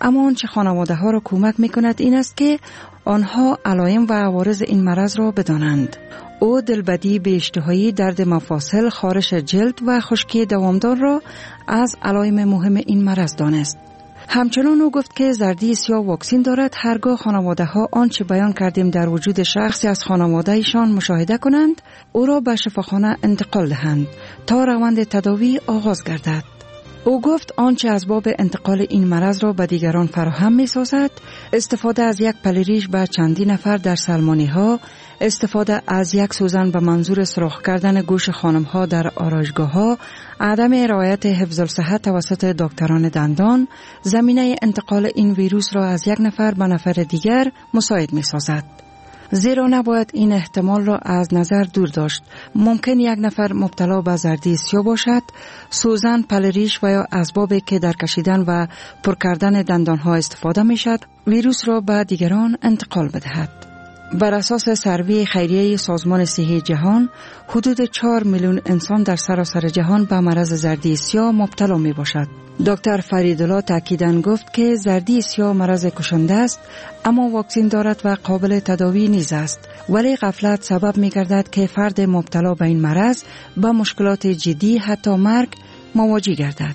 اما آنچه خانواده ها را کمک می کند این است که آنها علائم و عوارض این مرض را بدانند. او دلبدی، به اشتهایی، درد مفاصل، خارش جلد و خشکی دوامدار را از علائم مهم این مرض دانست. همچنان او گفت که زردی سیاه واکسین دارد. هرگاه خانواده ها آنچه بیان کردیم در وجود شخصی از خانواده ایشان مشاهده کنند، او را به شفاخانه انتقال دهند تا روند تداوی آغاز گردد. او گفت آنچه اسباب انتقال این مرض را به دیگران فراهم می سازد، استفاده از یک پلریش به چندین نفر در سلمانی ها، استفاده از یک سوزن به منظور سوراخ کردن گوش خانم ها در آرایشگاه ها، عدم رعایت حفظ الصحت توسط دکتران دندان، زمینه انتقال این ویروس را از یک نفر به نفر دیگر مساعد می سازد. زیرا نباید این احتمال را از نظر دور داشت. ممکن یک نفر مبتلا به زردی سیاه باشد، سوزن، پلریش و یا اسبابی که در کشیدن و پر کردن دندان ها استفاده می شد ویروس را به دیگران انتقال بدهد. بر اساس سروی خیریه سازمان صحی جهان، حدود چهار میلیون انسان در سراسر جهان به مرض زردی سیاه مبتلا می باشد. دکتر فریدالله تاکیداً گفت که زردی سیاه مرض کشنده است، اما واکسین دارد و قابل تداوی نیز است، ولی غفلت سبب می گردد که فرد مبتلا به این مرض با مشکلات جدی حتی مرگ مواجه گردد.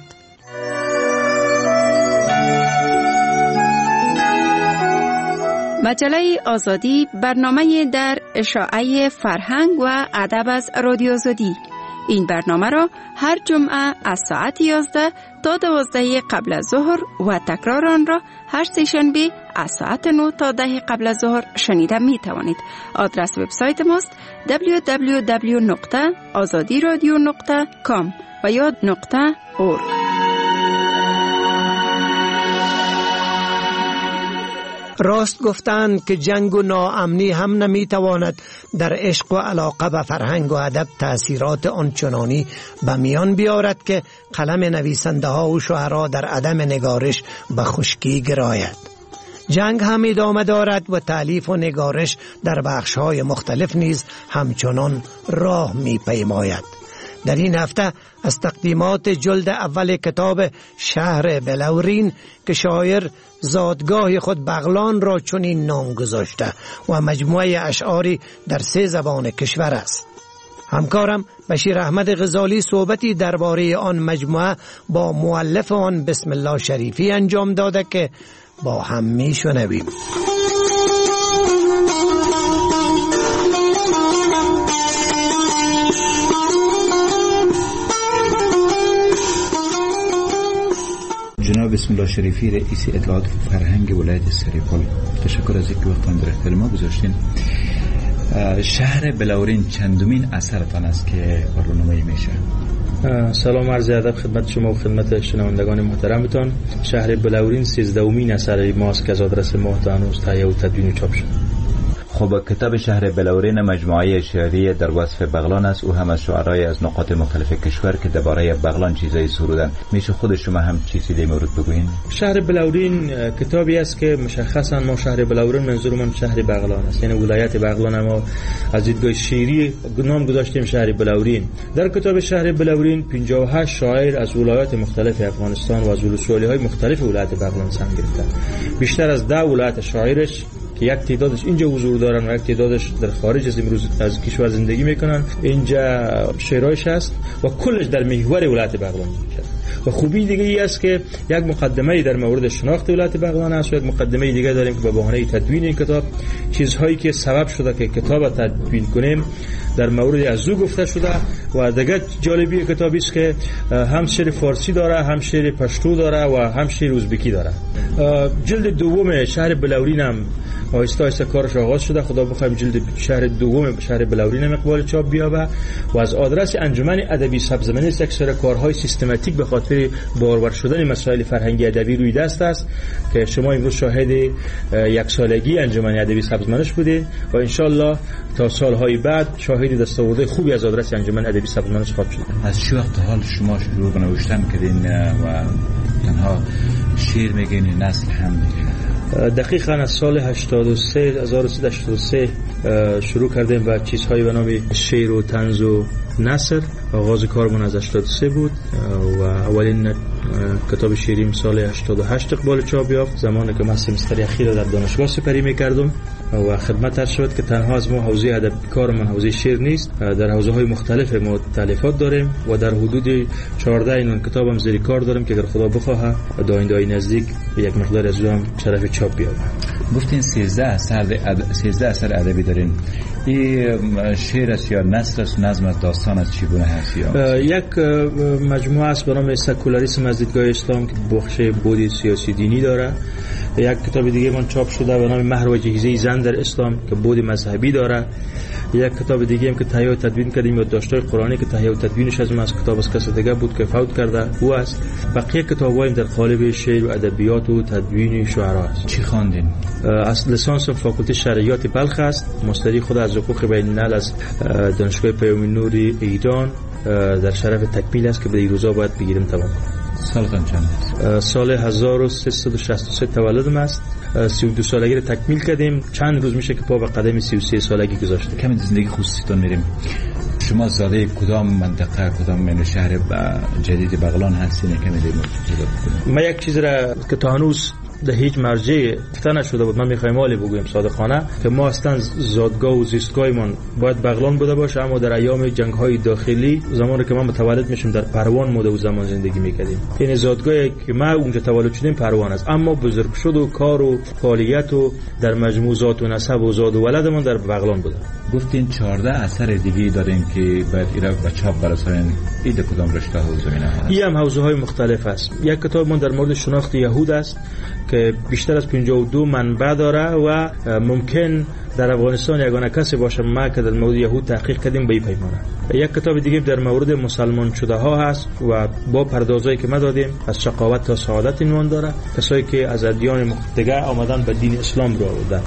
مجله آزادی برنامه در اشاعه فرهنگ و ادب از رادیو آزادی. این برنامه را هر جمعه از ساعت یازده تا دوازده قبل از ظهر و تکرار آن را هر سه‌شنبه از ساعت نه تا ده قبل از ظهر شنیده می توانید. آدرس وبسایت ماست دبلیو دبلیو دبلیو نقطه آزادی رادیو نقطه کام و یا نقطه اورگ. راست گفتند که جنگ و ناامنی هم نمیتواند در عشق و علاقه به فرهنگ و ادب تأثیرات آنچنانی به میان بیارد که قلم نویسنده ها و شعرا در عدم نگارش به خشکی گراید. جنگ هم ادامه دارد و تألیف و نگارش در بخش‌های مختلف نیز همچنان راه می‌پیماید. در این هفته از تقدیمات جلد اول کتاب شهر بلورین که شاعر زادگاه خود بغلان را چنین نام گذاشته و مجموعه اشعاری در سه زبان کشور است. همکارم بشیر احمد غزالی صحبتی درباره آن مجموعه با مؤلف آن بسم الله شریفی انجام داده که با هم میشنویم. جناب بسم الله شریفی رئیس اطلاعات فرهنگ ولایت سرپل، تشکر از اینکه وقتتان در اختیار ما گذاشتین. شهر بلورین چندمین اثرتان است که برنامه‌ای میشه؟ سلام عرض ادب خدمت شما و خدمت شنوندگان محترمتان. شهر بلورین سیزدهمین اثر ماست که از آدرس ما تا هنوز تهیه و تدوین و چاپ شد. خب کتاب شهر بلورین مجموعه شعری در وصف بغلان است. او هم از شعرای از نقاط مختلف کشور که درباره بغلان چیزایی سرودن. میشه خود شما هم چیزی در مورد بگوین؟ شهر بلورین کتابی است که مشخصا ما شهر بلورین منظور من شهر بغلان است، یعنی ولایت بغلان. ما از دیدگاه شعری نام گذاشتیم شهر بلورین. در کتاب شهر بلورین پنجاه و هشت شاعر از ولایات مختلف افغانستان و از ولسوالی‌های مختلف ولایت بغلان سهم گرفتند. بیشتر از ده ولایت شاعرش که یک تعدادش اینجا حضور دارن و یک تعدادش در خارج از امروز از کشور زندگی میکنن، اینجا شعرایش هست و کلش در محور ولایت بغلان میشه. و خوبی دیگه ای است که یک مقدمه در مورد شناخت ولایت بغلان است و یک مقدمه دیگه داریم که به بهانه تدوین این کتاب چیزهایی که سبب شده که کتاب تدوین کنیم در مورد از او گفته شده. و دیگه جالبی کتابی است که هم شعر فارسی داره، هم شعر پشتو داره و هم شعر ازبکی داره. جلد دوم شهر بلورین هم آهسته آهسته کارش آغاز شده. خدا بخوایم جلد شهر دوم شهر بلورین مقبال چاپ بیابه و از آدرس انجمن ادبی سبزمینی است. اکثر کارهای سیستماتیک به خاطر بارور شدن مسائل فرهنگی ادبی روی دست است که شما امروز شاهد یک سالگی انجمن ادبی سبزمنش بودید و ان شاء الله تا سالهای بعد شاهد دستاوردهای خوبی از آدرس انجمن ادبی سبزمنش خواهد شد. از چه وقت حال شما شروع به نوشتن کردین و تنها شعر میگین نثر هم میگین؟ دقیقاً از سال هشتاد و سه هزار و سیصد و هشتاد و سه شروع کردیم و چیزهایی به نام شعر و طنز و نثر. آغاز کارمون از هشتاد و سه بود و اولین کتاب شیریم سال هشتاد و هشت اقبال چاپ یافت، زمانی که من سمستر اخیر در دانشگاه سپری میکردم و خدمت عرض شد که تنها از ما حوزه ادب کار من حوزه شعر نیست، در حوزه های مختلف ما تالیفات داریم و در حدود چهارده این کتابم زیر کار داریم که اگر خدا بخواه در آینده نزدیک یک مقدار از اون شرف چاپ بیابم. گفتین سیزده اثر سیزده اثر ادبی دارین. این شعر است یا نثر است، نظم است، داستان است، چگونه هست؟ یک مجموعه است به نام سکولاریسم از دیدگاه اسلام که بخش بودی سیاسی دینی داره. یک کتاب دیگه من چاپ شده به نام مهر و جهیزه زن در اسلام که بود مذهبی داره. یک کتاب دیگه هم که تهیه و تدوین کردیم یادداشت‌های قرآنی که تهیه و تدوینش از من از کتاب از کس دیگه بود که فوت کرده او است. بقیه کتاب‌ها در قالب شعر و ادبیات و تدوین شعرا است. چی خواندین؟ از لیسانس فاکولته شرعیات بلخ است. ماستری خود از حقوق بین الملل از دانشگاه پیام نور ایران در شرف تکمیل است که به این روزا باید بگیریم تمام. سالتان چند؟ سال هزار و سیصد و شصت و سه تولدم است. سی و دو سالگی رو تکمیل کردیم. چند روز میشه که پا به قدم سی و سه سالگی گذاشتیم. کمی زندگی خصوصیتون میریم. شما زاده کدام منطقه، کدام من شهر جدید بغلان هستین؟ کمی دیگه من یک چیز را که تا هنوز در هیچ مرجع گفته نشده بود من میخوایم حالی بگویم صادقانه که ما اصلا زادگاه و زیستگاهمان باید بغلان بوده باشه، اما در ایام جنگ های داخلی زمانی که ما متولد میشیم در پروان مده و زمان زندگی میکردیم. این زادگاهی که ما اونجا تولد شدیم پروان است، اما بزرگ شد و کار و فعالیت و در مجموع ذات و نسب و زاد و ولدمان در بغلان بوده. گفتین چهارده اثر دیگه دارین که باید ایرا به چاپ برسونین. این کدام رشته ها و زمینه هست؟ این هم حوزه های مختلف است. یک کتاب من در مورد شناخت یهود است که بیشتر از پنجاه و دو منبع داره و ممکن در افغانستان یگانه کسی باشه ما که در مورد یهود تحقیق کردیم به این پیمانه. یک کتاب دیگه در مورد مسلمان شده ها هست و با پردازایی که ما دادیم از شقاوت تا سعادت عنوان داره، کسایی که از ادیان مختلف آمدن به دین اسلام رو آوردن.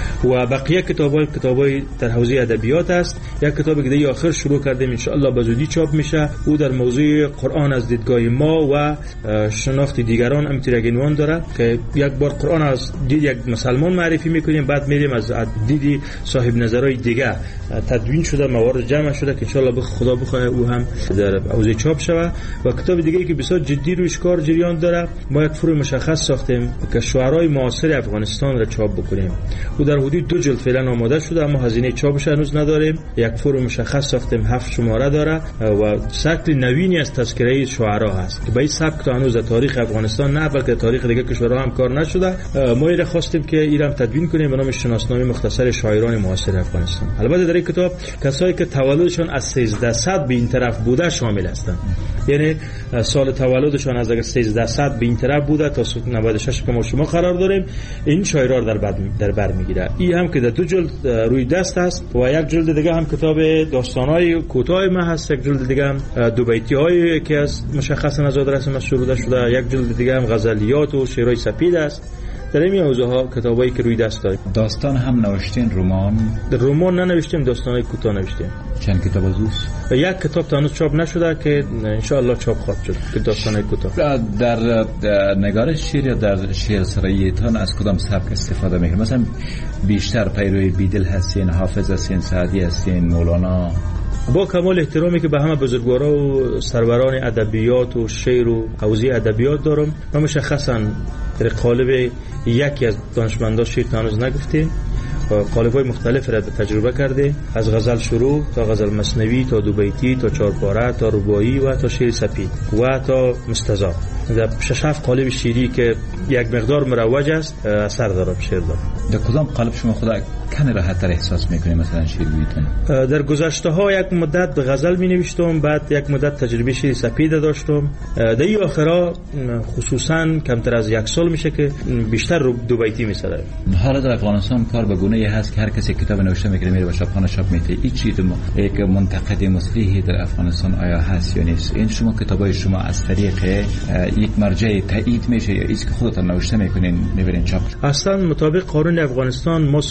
و بقیه کتابای کتابای در حوزه ادبیات است. یک کتاب دیگه آخر شروع کردیم ان شاء الله به زودی چاپ میشه، او در موضوع قرآن از دیدگاه ما و شناخت دیگران امتیاز عنوان داره که یک بار قرآن از دید یک مسلمان معرفی میکنیم، بعد میریم از دیدی صاحب نظرهای دیگه تدوین شده، موارد جمع شده که ان شاء الله به خدا بخواه او هم در حوزه چاپ شود. و کتاب دیگه که بسیار جدی روش کار جریان داره، ما یک فروع مشخص ساختیم که شعرهای معاصر افغانستان را چاپ بکنیم. او در حدود دو جلد فعلا آماده شده اما هزینه چاپش هنوز نداریم. یک فروع مشخص ساختیم، هفت شماره داره و شکل نوینی از تذکره شعرا هست که به این سبک تا هنوز در تاریخ افغانستان نه بلکه تاریخ دیگه کشورها هم کار نشده. ما ایره خواستیم که ایران تدوین کنیم به نام شناسنامه مختصر شاعران معاصر افغانستان. البته در این کتاب کسایی که تولدشون از سیزده صد به این طرف بوده شامل هستند، یعنی سال تولدشون از اگر سیزده صد به این طرف بوده تا نود و شش که ما شما قرار داریم، این شاعران در بر در بر میگیره. این هم که در دو جلد روی دست است و یک جلد دیگه هم کتاب داستان‌های کوتاه ما هست، یک جلد دیگه هم دو بیتی‌های که از مشخص نزاد رسم شروع شده، یک جلد دیگه هم غزلیات و شعرهای سپید است. در این حوزه ها کتابایی که روی دست داریم. داستان هم نوشتین؟ رمان؟ رمان ننوشتیم، داستانای کوتاه نوشتیم. چند کتاب ازوست؟ یک کتاب تا هنوز چاپ نشده که ان شاء الله چاپ خواهد شد که داستانای کوتاه. در, در نگارش شعر یا در شعر سراییتان از کدام سبک استفاده میکنید؟ مثلا بیشتر پیروی بیدل هستین، حافظ هستین، سعدی هستین، مولانا؟ با کمال احترامی که به همه بزرگوارا و سروران ادبیات و شعر و حوزه ادبیات دارم، ما مشخصا در قالب یکی از دانشمندان شعر هنوز نگفتیم، قالب‌های مختلف را تجربه کرده، از غزل شروع تا غزل مثنوی تا دو بیتی تا چهارپاره تا رباعی و تا شعر سپید و تا مستزاد. در شش هفت قالب شعری که یک مقدار مروج است اثر دارم، شعر دارم. در کدام قالب شما خدا کمی راحت تر احساس میکنید مثلا شعر بیتون؟ در گذشته ها یک مدت به غزل می نوشتم، بعد یک مدت تجربه شعر سپید داشتم. در این آخرا خصوصا کمتر از یک سال میشه که بیشتر دو بیتی میسازم. حالا در افغانستان کار به گونه ای هست که هر کسی کتاب نوشته میگیره میره به شاپخانه شاپ میته. این چیز یک منتقد مصلحی در افغانستان آیا هست یا نیست؟ این شما کتابای شما از طریق یک مرجع تایید میشه یا ایست که خودتون نوشته میکنین میبرین چاپ؟ اصلا مطابق قانون افغانستان ما سانسور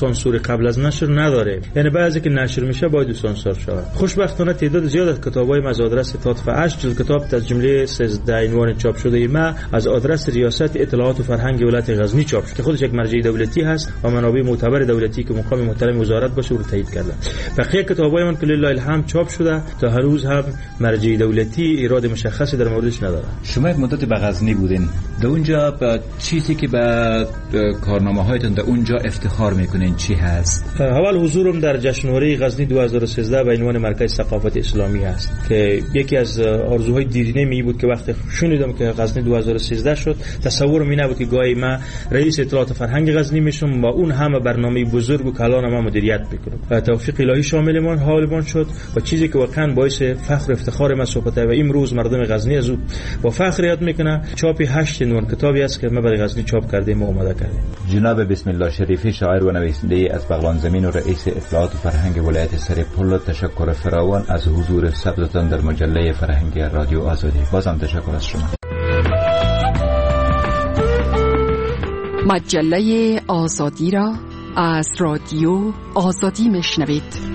قبل از نشر نداره، یعنی بعضی که نشر میشه باید سانسور شود. خوشبختانه تعداد زیاد از کتابای ما از آدرس اطلاعات و هشت جلد کتاب از جمله سیزده عنوان چاپ شده ما از آدرس ریاست اطلاعات و فرهنگ ولایت غزنی چاپ شده که خودش یک مرجع دولتی هست و منابع معتبر دولتی که مقام محترم وزارت باشه رو تایید کرده. بقیه کتابای من که لله الحمد چاپ شده تا هنوز هم مرجع دولتی ایراد مشخصی در موردش نداره. شما یک مدت به غزنی بودین، در اونجا با چیزی که به کارنامه‌هایتون در اونجا افتخار میکنین چی هست؟ اول حضورم در جشنواره غزنی دو هزار و سیزده به عنوان مرکز ثقافت اسلامی هست که یکی از آرزوهای دیرینه می بود که وقتی شنیدم که غزنی دو هزار و سیزده شد تصورم این نبود که گاهی من رئیس اطلاعات فرهنگ غزنی میشم و اون همه برنامه بزرگ و کلان ما مدیریت میکنم. توفیق الهی شامل ما حالمان شد و چیزی که واقعا باعث فخر و افتخار ما صحبت و امروز مردم غزنی از اون با فخر یاد میکنه. چاپ هشت عنوان کتابی است که ما برای غزنی چاپ کردیم و آماده کردیم. جناب بسم الله شریفی شاعر و نویسنده از بغلان زمین و رئیس اطلاعات و فرهنگ ولایت سرپل، تشکر فراوان از حضور ثبتتان در مجله فرهنگی رادیو آزادی. بازم تشکر از شما. مجله آزادی را از رادیو آزادی میشنوید.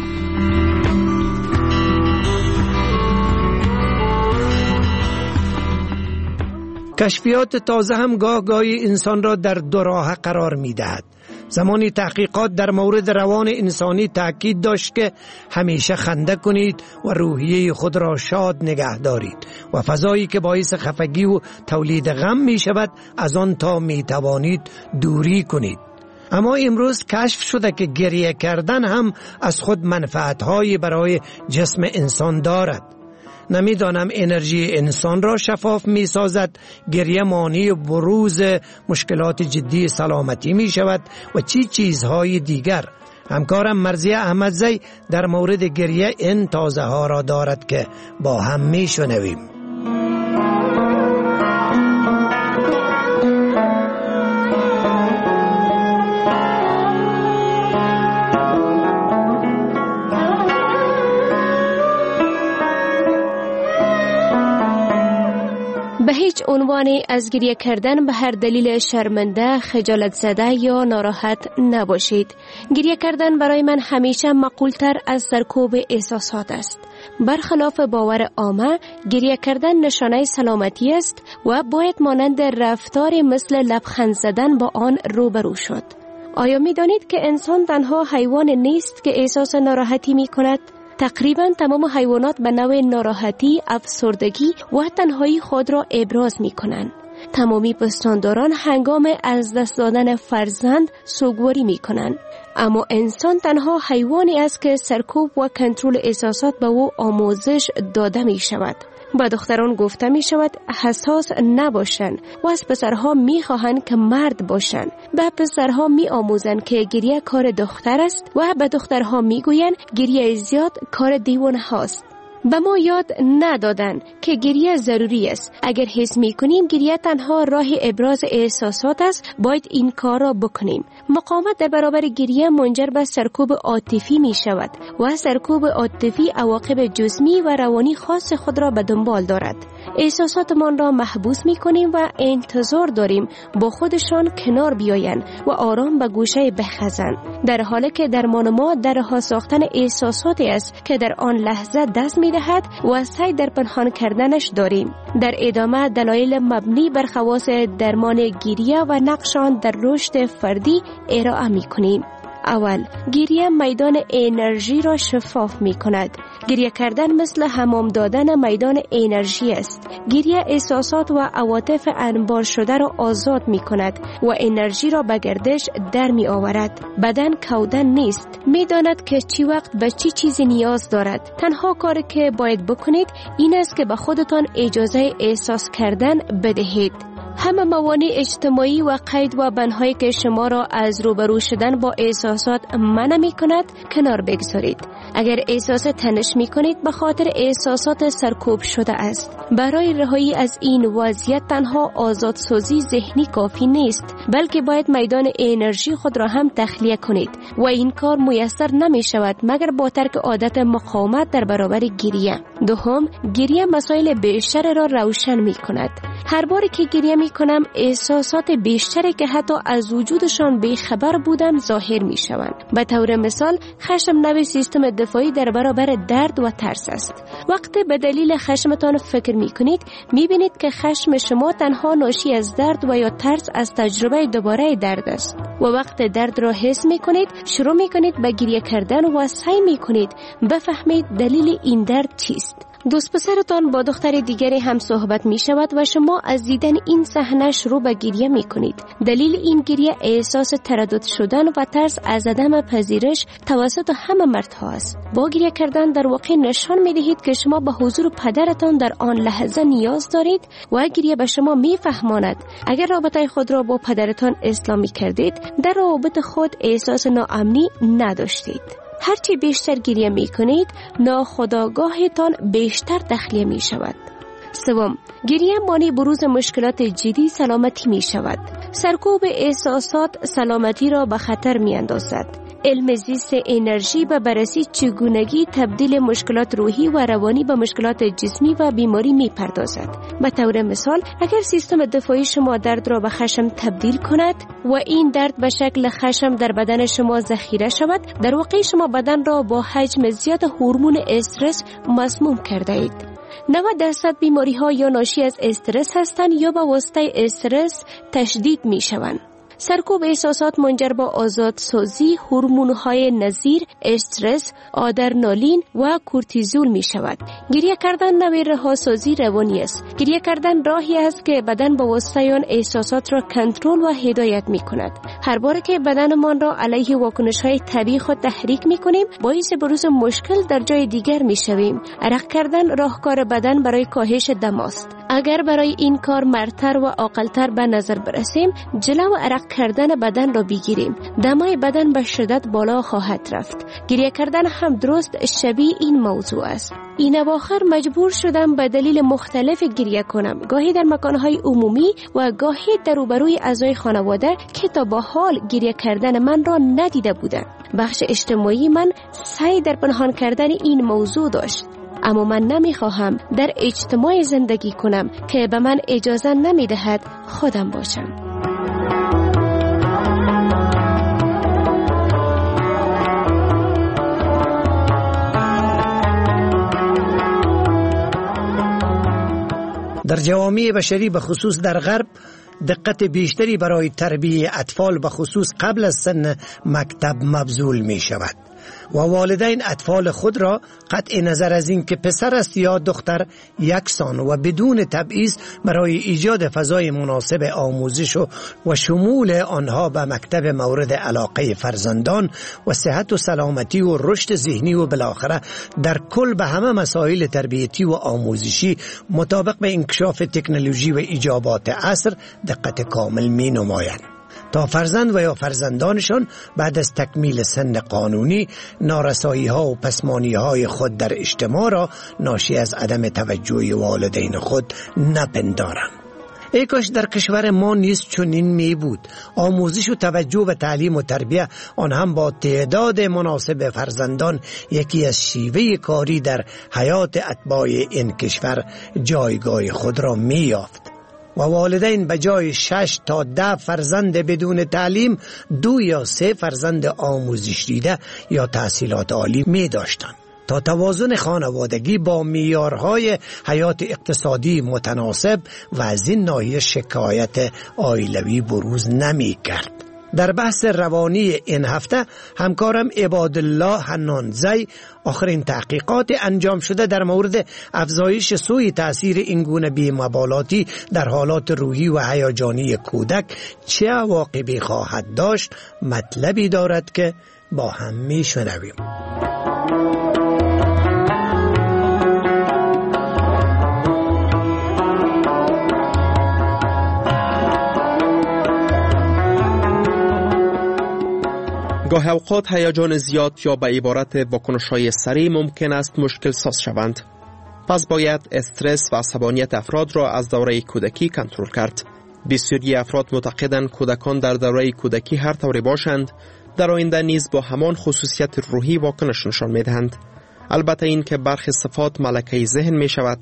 کشفیات تازه هم گاه گاهی انسان را در دو راه قرار می دهد. زمانی تحقیقات در مورد روان انسانی تاکید داشت که همیشه خنده کنید و روحیه خود را شاد نگه دارید و فضایی که باعث خفگی و تولید غم می شود از آن تا می توانید دوری کنید. اما امروز کشف شده که گریه کردن هم از خود منفعت‌هایی برای جسم انسان دارد. نمیدانم انرژی انسان را شفاف می سازد، گریه مانع بروز مشکلات جدی سلامتی می شود و چی چیزهای دیگر. همکارم مرضیه احمدزی در مورد گریه این تازه ها را دارد که با هم می شنویم. به هیچ عنوانی از گریه کردن به هر دلیل شرمنده، خجالت زده یا ناراحت نباشید. گریه کردن برای من همیشه معقول‌تر از سرکوب احساسات است. برخلاف باور عامه، گریه کردن نشانه سلامتی است و باید مانند رفتاری مثل لبخند زدن با آن روبرو شد. آیا می دانید که انسان تنها حیوان نیست که احساس ناراحتی می کند؟ تقریبا تمام حیوانات به نوع ناراحتی، افسردگی و تنهایی خود را ابراز می کنند. تمامی پستانداران هنگام از دست دادن فرزند سوگواری می کنند. اما انسان تنها حیوانی است که سرکوب و کنترل احساسات به او آموزش داده می شود. با دختران گفته می شود حساس نباشند و از پسرها می خواهند که مرد باشند. به پسرها می آموزند که گریه کار دختر است و به دخترها می گویند گریه زیاد کار دیوانه هاست. به ما یاد ندادن که گریه ضروری است. اگر حس می کنیم گریه تنها راه ابراز احساسات است، باید این کار را بکنیم. مقاومت در برابر گریه منجر به سرکوب عاطفی می شود و سرکوب عاطفی عواقب جسمی و روانی خاص خود را به دنبال دارد. احساساتمان را محبوس می کنیم و انتظار داریم با خودشان کنار بیایند و آرام به گوشه بخزند، در حالی که درمان ما در رها ساختن احساساتی است که در آن لحظه دست می دهد و سعی در پنهان کردنش داریم. در ادامه دلایل مبنی بر خواص درمان گریه و نقش آن در رشد فردی ارائه می کنیم. اول، گریه میدان انرژی را شفاف می کند. گریه کردن مثل حمام دادن میدان انرژی است. گریه احساسات و عواطف انبار شده را آزاد می کند و انرژی را به گردش در می آورد. بدن کودن نیست. می داند که چی وقت به چی چیزی نیاز دارد. تنها کاری که باید بکنید این است که به خودتان اجازه احساس کردن بدهید. همه موانع اجتماعی و قید و بندهایی که شما را از روبرو شدن با احساسات منع می کند کنار بگذارید. اگر احساس تنش می کنید به خاطر احساسات سرکوب شده است. برای رهایی از این وضعیت تنها آزادسازی ذهنی کافی نیست، بلکه باید میدان انرژی خود را هم تخلیه کنید و این کار میسر نمی شود مگر با ترک عادت مقاومت در برابر گریه. دوم، گریه مسائل بیشتر را روشن می کند. هر باری که گریه می کنم احساسات بیشتری که حتی از وجودشان بیخبر بودم ظاهر می شوند. به طور مثال خشم نوع سیستم دفاعی در برابر درد و ترس است. وقتی به دلیل خشمتان فکر می کنید می بینید که خشم شما تنها ناشی از درد و یا ترس از تجربه دوباره درد است و وقتی درد را حس می کنید شروع می کنید به گریه کردن و سعی می کنید بفهمید دلیل این درد چیست. دوست پسرتان با دختر دیگری هم صحبت می شود و شما از دیدن این صحنه شروع به گریه می کنید. دلیل این گریه احساس تردد شدن و ترس از عدم پذیرش توسط همه مردها است. با گریه کردن در واقع نشان می دهید که شما به حضور پدرتان در آن لحظه نیاز دارید و گریه به شما می فهماند اگر رابطه خود را با پدرتان اسلامی کردید در رابطه خود احساس ناامنی نداشتید. هرچی بیشتر گریه می کنید ناخودآگاهتان بیشتر تخلیه می شود. سوم، گریه مانع بروز مشکلات جدی سلامتی می شود. سرکوب احساسات سلامتی را به خطر می اندازد. علم زیست انرژی به بررسی چگونگی تبدیل مشکلات روحی و روانی به مشکلات جسمی و بیماری می پردازد. به طور مثال اگر سیستم دفاعی شما درد را به خشم تبدیل کند و این درد به شکل خشم در بدن شما ذخیره شود، در واقع شما بدن را با حجم زیاد هورمون استرس مسموم کرده اید. نود درصد بیماری ها یا ناشی از استرس هستند یا به واسطه استرس تشدید می شوند. سرکوب احساسات منجر به آزادسازی هورمون‌های نظیر استرس، آدرنالین و کورتیزول می شود. گریه کردن نوع رهاسازی روانی است. گریه کردن راهی است که بدن با واسطه آن احساسات را کنترل و هدایت می کند. هر بار که بدنمان را علیه واکنش‌های طبیعی خود تحریک می کنیم، باعث بروز مشکل در جای دیگر می شویم. عرق کردن راهکار بدن برای کاهش دم است. اگر برای این کار مرتر و عاقل‌تر به نظر برسیم، جلو عرق کردن بدن را بگیریم. دمای بدن به شدت بالا خواهد رفت. گریه کردن هم درست شبیه این موضوع است. این اواخر مجبور شدم به دلیل مختلف گریه کنم، گاهی در مکانهای عمومی و گاهی در روبروی اعضای خانواده که تا با حال گریه کردن من را ندیده بودند. بخش اجتماعی من سعی در پنهان کردن این موضوع داشت، اما من نمیخواهم در اجتماع زندگی کنم که به من اجازه نمیدهد خودم باشم. در جوامع بشری به خصوص در غرب دقت بیشتری برای تربیت اطفال به خصوص قبل از سن مکتب مبذول می شود و والدین اطفال خود را قطع نظر از این که پسر است یا دختر یکسان و بدون تبعیض برای ایجاد فضای مناسب آموزش و, و شمول آنها به مکتب مورد علاقه فرزندان و صحت و سلامتی و رشد ذهنی و بالاخره در کل به همه مسائل تربیتی و آموزشی مطابق به انکشاف تکنولوژی و ایجابات عصر دقت کامل می نمایند تا فرزند و یا فرزندانشان بعد از تکمیل سن قانونی نارسایی ها و پسمانی های خود در اجتماع را ناشی از عدم توجه والدین خود نپندارند. ای کاش در کشور ما نیز چنین می بود. آموزش و توجه و تعلیم و تربیه آن هم با تعداد مناسب فرزندان یکی از شیوه کاری در حیات اتباع این کشور جایگاه خود را می یافت و والدین به جای شش تا ده فرزند بدون تعلیم دو یا سه فرزند آموزش دیده یا تحصیلات عالی می داشتند تا توازن خانوادگی با معیارهای حیات اقتصادی متناسب و از این ناحیه شکایت عائلوی بروز نمی کرد. در بحث روانی این هفته همکارم عبادالله حنانزی آخرین تحقیقات انجام شده در مورد افزایش سوء تأثیر این گونه بی‌مبالاتی در حالات روحی و هیجانی کودک چه عواقبی خواهد داشت مطلبی دارد که با هم میشنویم. گاه اوقات هیجان زیاد یا به عبارت واکنش‌های سریع ممکن است مشکل ساز شوند. پس باید استرس و عصبانیت افراد را از دوره کودکی کنترل کرد. بسیاری افراد معتقدند کودکان در دوره کودکی هر طوری باشند در آینده نیز با همان خصوصیت روحی واکنش نشان می‌دهند. البته این که برخی صفات ملکه ذهن می شود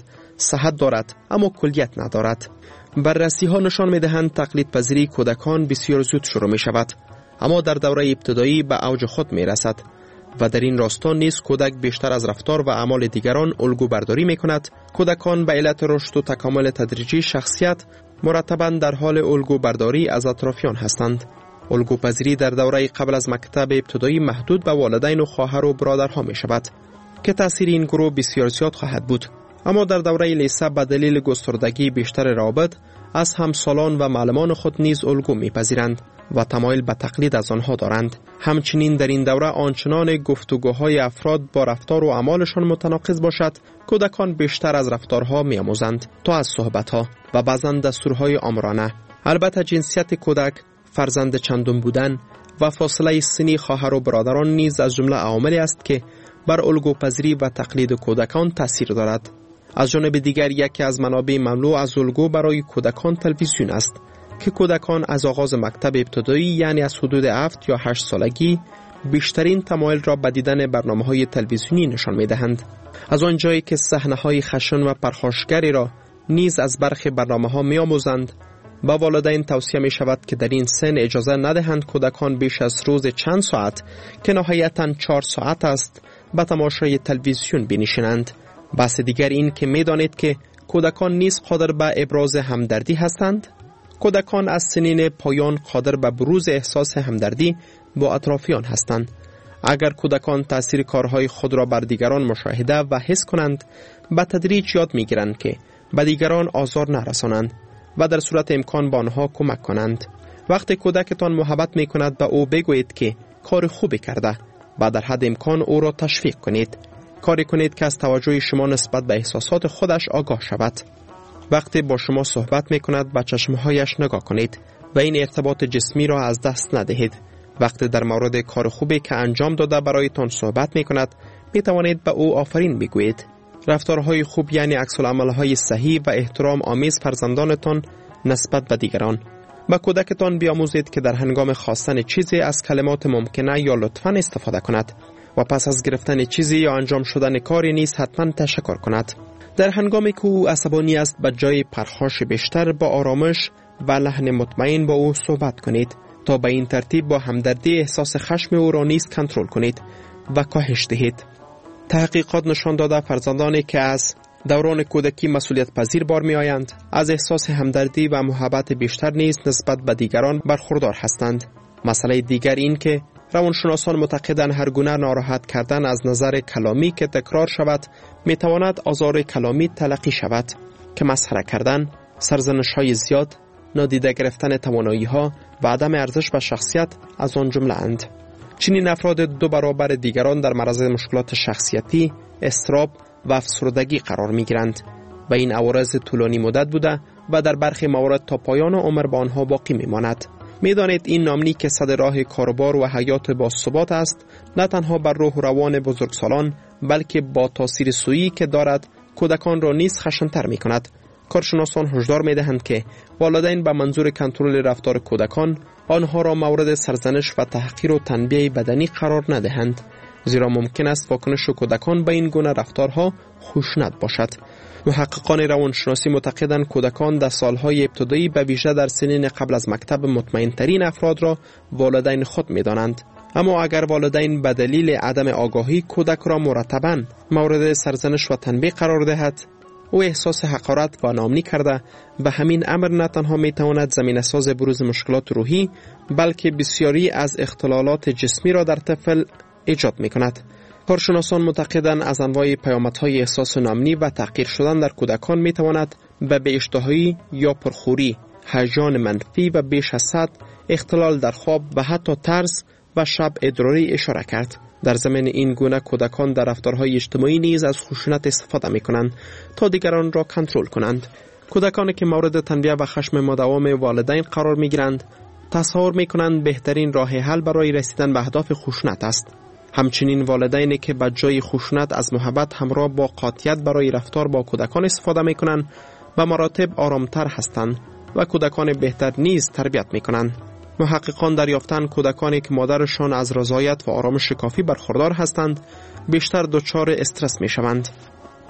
صحت دارد اما کلیت ندارد. بررسی ها نشان می دهند تقلید پذیری کودکان بسیار زود شروع می شود، اما در دوره ابتدایی به اوج خود می رسد و در این راستا نیز کودک بیشتر از رفتار و اعمال دیگران الگو برداری می کند. کودکان به علت رشد و تکامل تدریجی شخصیت مرتباً در حال الگو برداری از اطرافیان هستند. الگو پذیری در دوره قبل از مکتب ابتدایی محدود به والدین و خواهر و برادرها می شود که تأثیر این گروه بسیار زیاد خواهد بود، اما در دوره لیسه به دلیل گستردگی بیشتر روابط از همسالان و معلمان خود نیز الگو میپذیرند و تمایل به تقلید از آنها دارند. همچنین در این دوره آنچنان گفتگوهای افراد با رفتار و اعمالشان متناقض باشد، کودکان بیشتر از رفتارها میآموزند تا از صحبتها و بعضاً دستورهای آمرانه. البته جنسیت کودک، فرزند چندم بودن و فاصله سنی خواهر و برادران نیز از جمله عواملی است که بر الگو پذیری و تقلید کودکان تاثیر دارد. از جانب دیگر یکی از منابع مملو از الگو برای کودکان تلویزیون است که کودکان از آغاز مکتب ابتدایی یعنی از حدود هفت یا هشت سالگی بیشترین تمایل را به دیدن برنامه‌های تلویزیونی نشان می‌دهند. از آنجایی که صحنه‌های خشن و پرخاشگری را نیز از برخی برنامه‌ها می‌آموزند، با والدین توصیه می‌شود که در این سن اجازه ندهند کودکان بیش از روز چند ساعت که نهایتاً چهار ساعت است به تماشای تلویزیون بنشینند. بحث دیگر این که می‌دانید که کودکان نیز قادر به ابراز همدردی هستند. کودکان از سنین پایان قادر به بروز احساس همدردی با اطرافیان هستند. اگر کودکان تأثیر کارهای خود را بر دیگران مشاهده و حس کنند، به تدریج یاد می‌گیرند که به دیگران آزار نرسانند و در صورت امکان به آنها کمک کنند. وقتی کودکتان محبت می‌کند به او بگویید که کار خوبی کرده و در حد امکان او را تشویق کنید. کاری کنید که از توجه شما نسبت به احساسات خودش آگاه شود. وقتی با شما صحبت می کند به چشمهایش نگاه کنید و این ارتباط جسمی را از دست ندهید. وقتی در مورد کار خوبی که انجام داده برایتان صحبت می کند، می توانید به او آفرین بگویید. رفتارهای خوب یعنی عکس‌العمل‌های صحیح و احترام آمیز فرزندانتان نسبت به دیگران. با کودکتان بیاموزید که در هنگام خواستن چیزی از کلمات ممکنه یا لطفاً استفاده کند و پس از گرفتن چیزی یا انجام شدن کاری نیز حتما تشکر کند. در هنگامی که او عصبانی است به جای پرخاش بیشتر با آرامش و لحن مطمئن با او صحبت کنید تا به این ترتیب با همدردی احساس خشم او را نیز کنترل کنید و کاهش دهید. تحقیقات نشان داده فرزندانی که از دوران کودکی مسئولیت پذیر بار می آیند از احساس همدردی و محبت بیشتر نیز نسبت به دیگران برخوردار هستند. مسئله دیگر این که روانشناسان معتقدند هر گونه ناراحت کردن از نظر کلامی که تکرار شود می تواند آزار کلامی تلقی شود که مسخره کردن، سرزنش‌های زیاد، نادیده گرفتن توانایی‌ها و عدم ارزش و شخصیت از آن جمله اند. چنین افراد دو برابر دیگران در معرض مشکلات شخصیتی، اضطراب و افسردگی قرار می‌گیرند و این عوارض طولانی مدت بوده و در برخی موارد تا پایان عمر با آنها باقی می‌ماند. می‌دانید این نامنی که صد راه کاروبار و حیات با ثبات است، نه تنها بر روح و روان بزرگسالان بلکه با تاثیر سویی که دارد کودکان را نیز خشن‌تر می‌کند. کارشناسان هشدار می‌دهند که والدین به منظور کنترل رفتار کودکان آنها را مورد سرزنش و تحقیر و تنبیه بدنی قرار ندهند، زیرا ممکن است واکنش کودکان به این گونه رفتارها خشونت باشد. محققان روانشناسی معتقدند کودکان در سالهای ابتدایی به ویژه در سنین قبل از مکتب مطمئن‌ترین افراد را والدین خود می‌دانند. اما اگر والدین به دلیل عدم آگاهی کودک را مرتباً مورد سرزنش و تنبیه قرار دهد، او احساس حقارت و ناامنی کرده و همین امر نه تنها می‌تواند زمینه‌ساز بروز مشکلات روحی بلکه بسیاری از اختلالات جسمی را در طفل ایجاد می‌کند. کارشناسان معتقدند از انواع پیامدهای احساس ناامنی و تحقیر شدن در کودکان می‌تواند به بی‌اشتهایی یا پرخوری، هیجان منفی و بیش از حد، اختلال در خواب و حتی ترس و شب ادراری اشاره کرد. در ضمن این گونه کودکان در رفتارهای اجتماعی نیز از خشونت استفاده می‌کنند تا دیگران را کنترل کنند. کودکانی که مورد تنبیه و خشم مداوم والدین قرار می‌گیرند تصور می‌کنند بهترین راه حل برای رسیدن به اهداف خشونت است. همچنین والدینی که به جای خشونت از محبت همراه با قاطعیت برای رفتار با کودکان استفاده می‌کنند به مراتب آرامتر هستند و کودکان بهتر نیز تربیت می‌کنند. محققان دریافتند کودکانی که مادرشان از رضایت و آرامش کافی برخوردار هستند بیشتر دچار استرس می‌شوند.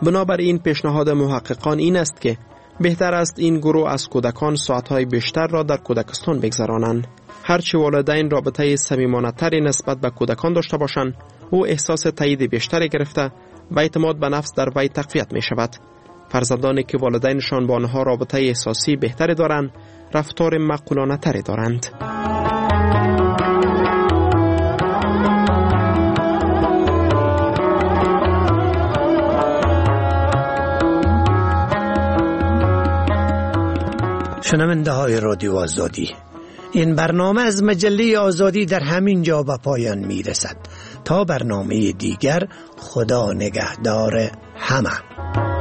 بنابراین پیشنهاد محققان این است که بهتر است این گروه از کودکان ساعتهای بیشتر را در کودکستان بگذرانند. هرچی والدین رابطه صمیمانه‌تری نسبت به کودکان داشته باشند، او احساس تایید بیشتری گرفته و اعتماد به نفس در وی تقویت می شود. فرزندانی که والدینشان با آنها رابطه احساسی بهتری دارند، رفتار معقولانه تری دارند. شنونده های رادیو آزادی، این برنامه از مجله آزادی در همین جا به پایان می رسد. تا برنامه دیگر، خدا نگهدار همه.